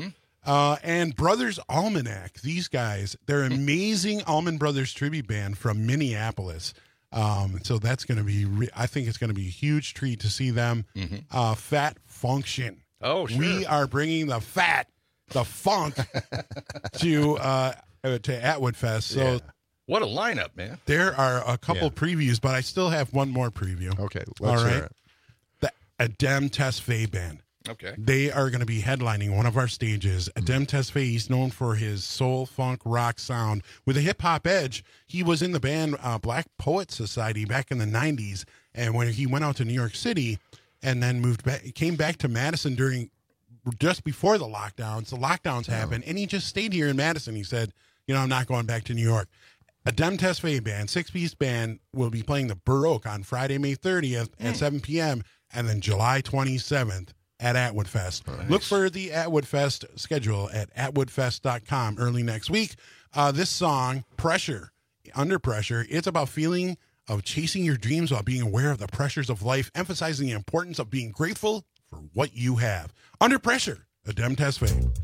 And Brothers Almanac, these guys, they're amazing Allman Brothers tribute band from Minneapolis. So that's going to be, I think it's going to be a huge treat to see them. Fat Function. Oh, sure. We are bringing the funk to Atwood Fest. So what a lineup, man. There are a couple previews, but I still have one more preview. Okay, let's hear it. The Adem Tesfaye Band. Okay. They are going to be headlining one of our stages. Adem Tesfaye, he's known for his soul, funk, rock sound with a hip-hop edge. He was in the band Black Poets Society back in the 90s, and when he went out to New York City and then moved back, came back to Madison just before the lockdowns happened, and he just stayed here in Madison. He said, I'm not going back to New York. Adem Tesfaye Band, 6-piece band, will be playing the Baroque on Friday, May 30th at 7 p.m., and then July 27th at Atwood Fest. Nice. Look for the Atwood Fest schedule at atwoodfest.com early next week. This song, Under Pressure, it's about feeling of chasing your dreams while being aware of the pressures of life, emphasizing the importance of being grateful for what you have. Under Pressure, Adem Tesfaye.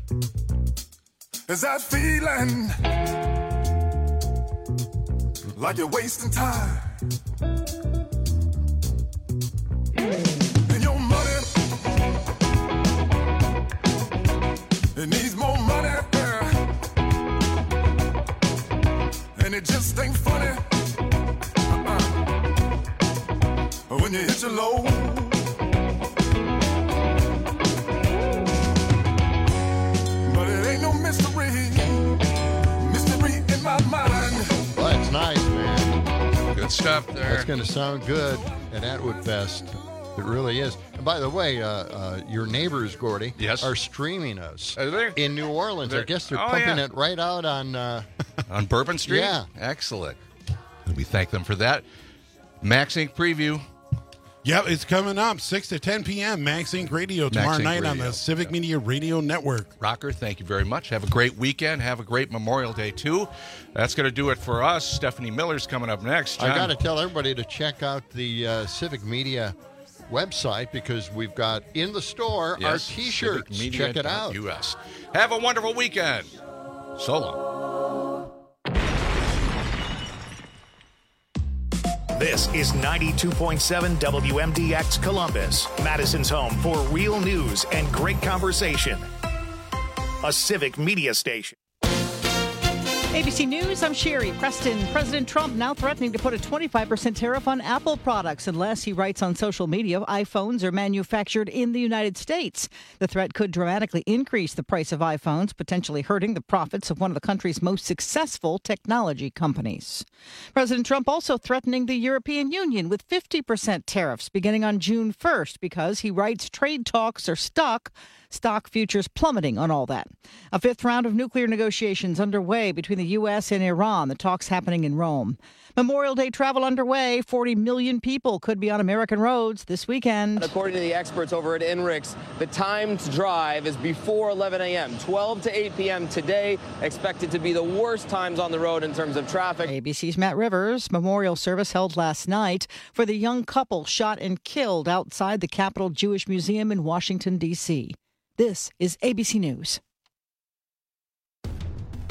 Is that feeling like you're wasting time? And your money, it needs more money, and it just ain't funny when you hit you low. But it ain't no mystery in my mind. Well, it's nice, man. Good stuff there. That's going to sound good at Atwood Fest. It really is. And by the way, your neighbors, Gordy, are streaming us in New Orleans. I guess they're pumping it right out on on Bourbon Street. Yeah, excellent. And we thank them for that. Max Inc. preview. Yep, it's coming up 6 to 10 p.m. Max Inc. Radio tomorrow night on the Civic Media Radio Network. Rocker, thank you very much. Have a great weekend. Have a great Memorial Day, too. That's going to do it for us. Stephanie Miller's coming up next. John. I got to tell everybody to check out the Civic Media website because we've got in the store our T-shirts. Check it out. US. Have a wonderful weekend. So long. This is 92.7 WMDX Columbus, Madison's home for real news and great conversation. A Civic Media station. ABC News, I'm Sherry Preston. President Trump now threatening to put a 25% tariff on Apple products unless, he writes on social media, iPhones are manufactured in the United States. The threat could dramatically increase the price of iPhones, potentially hurting the profits of one of the country's most successful technology companies. President Trump also threatening the European Union with 50% tariffs beginning on June 1st because, he writes, trade talks are stuck. Stock futures plummeting on all that. A fifth round of nuclear negotiations underway between the U.S. and Iran. The talks happening in Rome. Memorial Day travel underway. 40 million people could be on American roads this weekend. According to the experts over at INRIX, the time to drive is before 11 a.m. 12 to 8 p.m. today, expected to be the worst times on the road in terms of traffic. ABC's Matt Rivers. Memorial service held last night for the young couple shot and killed outside the Capitol Jewish Museum in Washington, D.C. This is ABC News.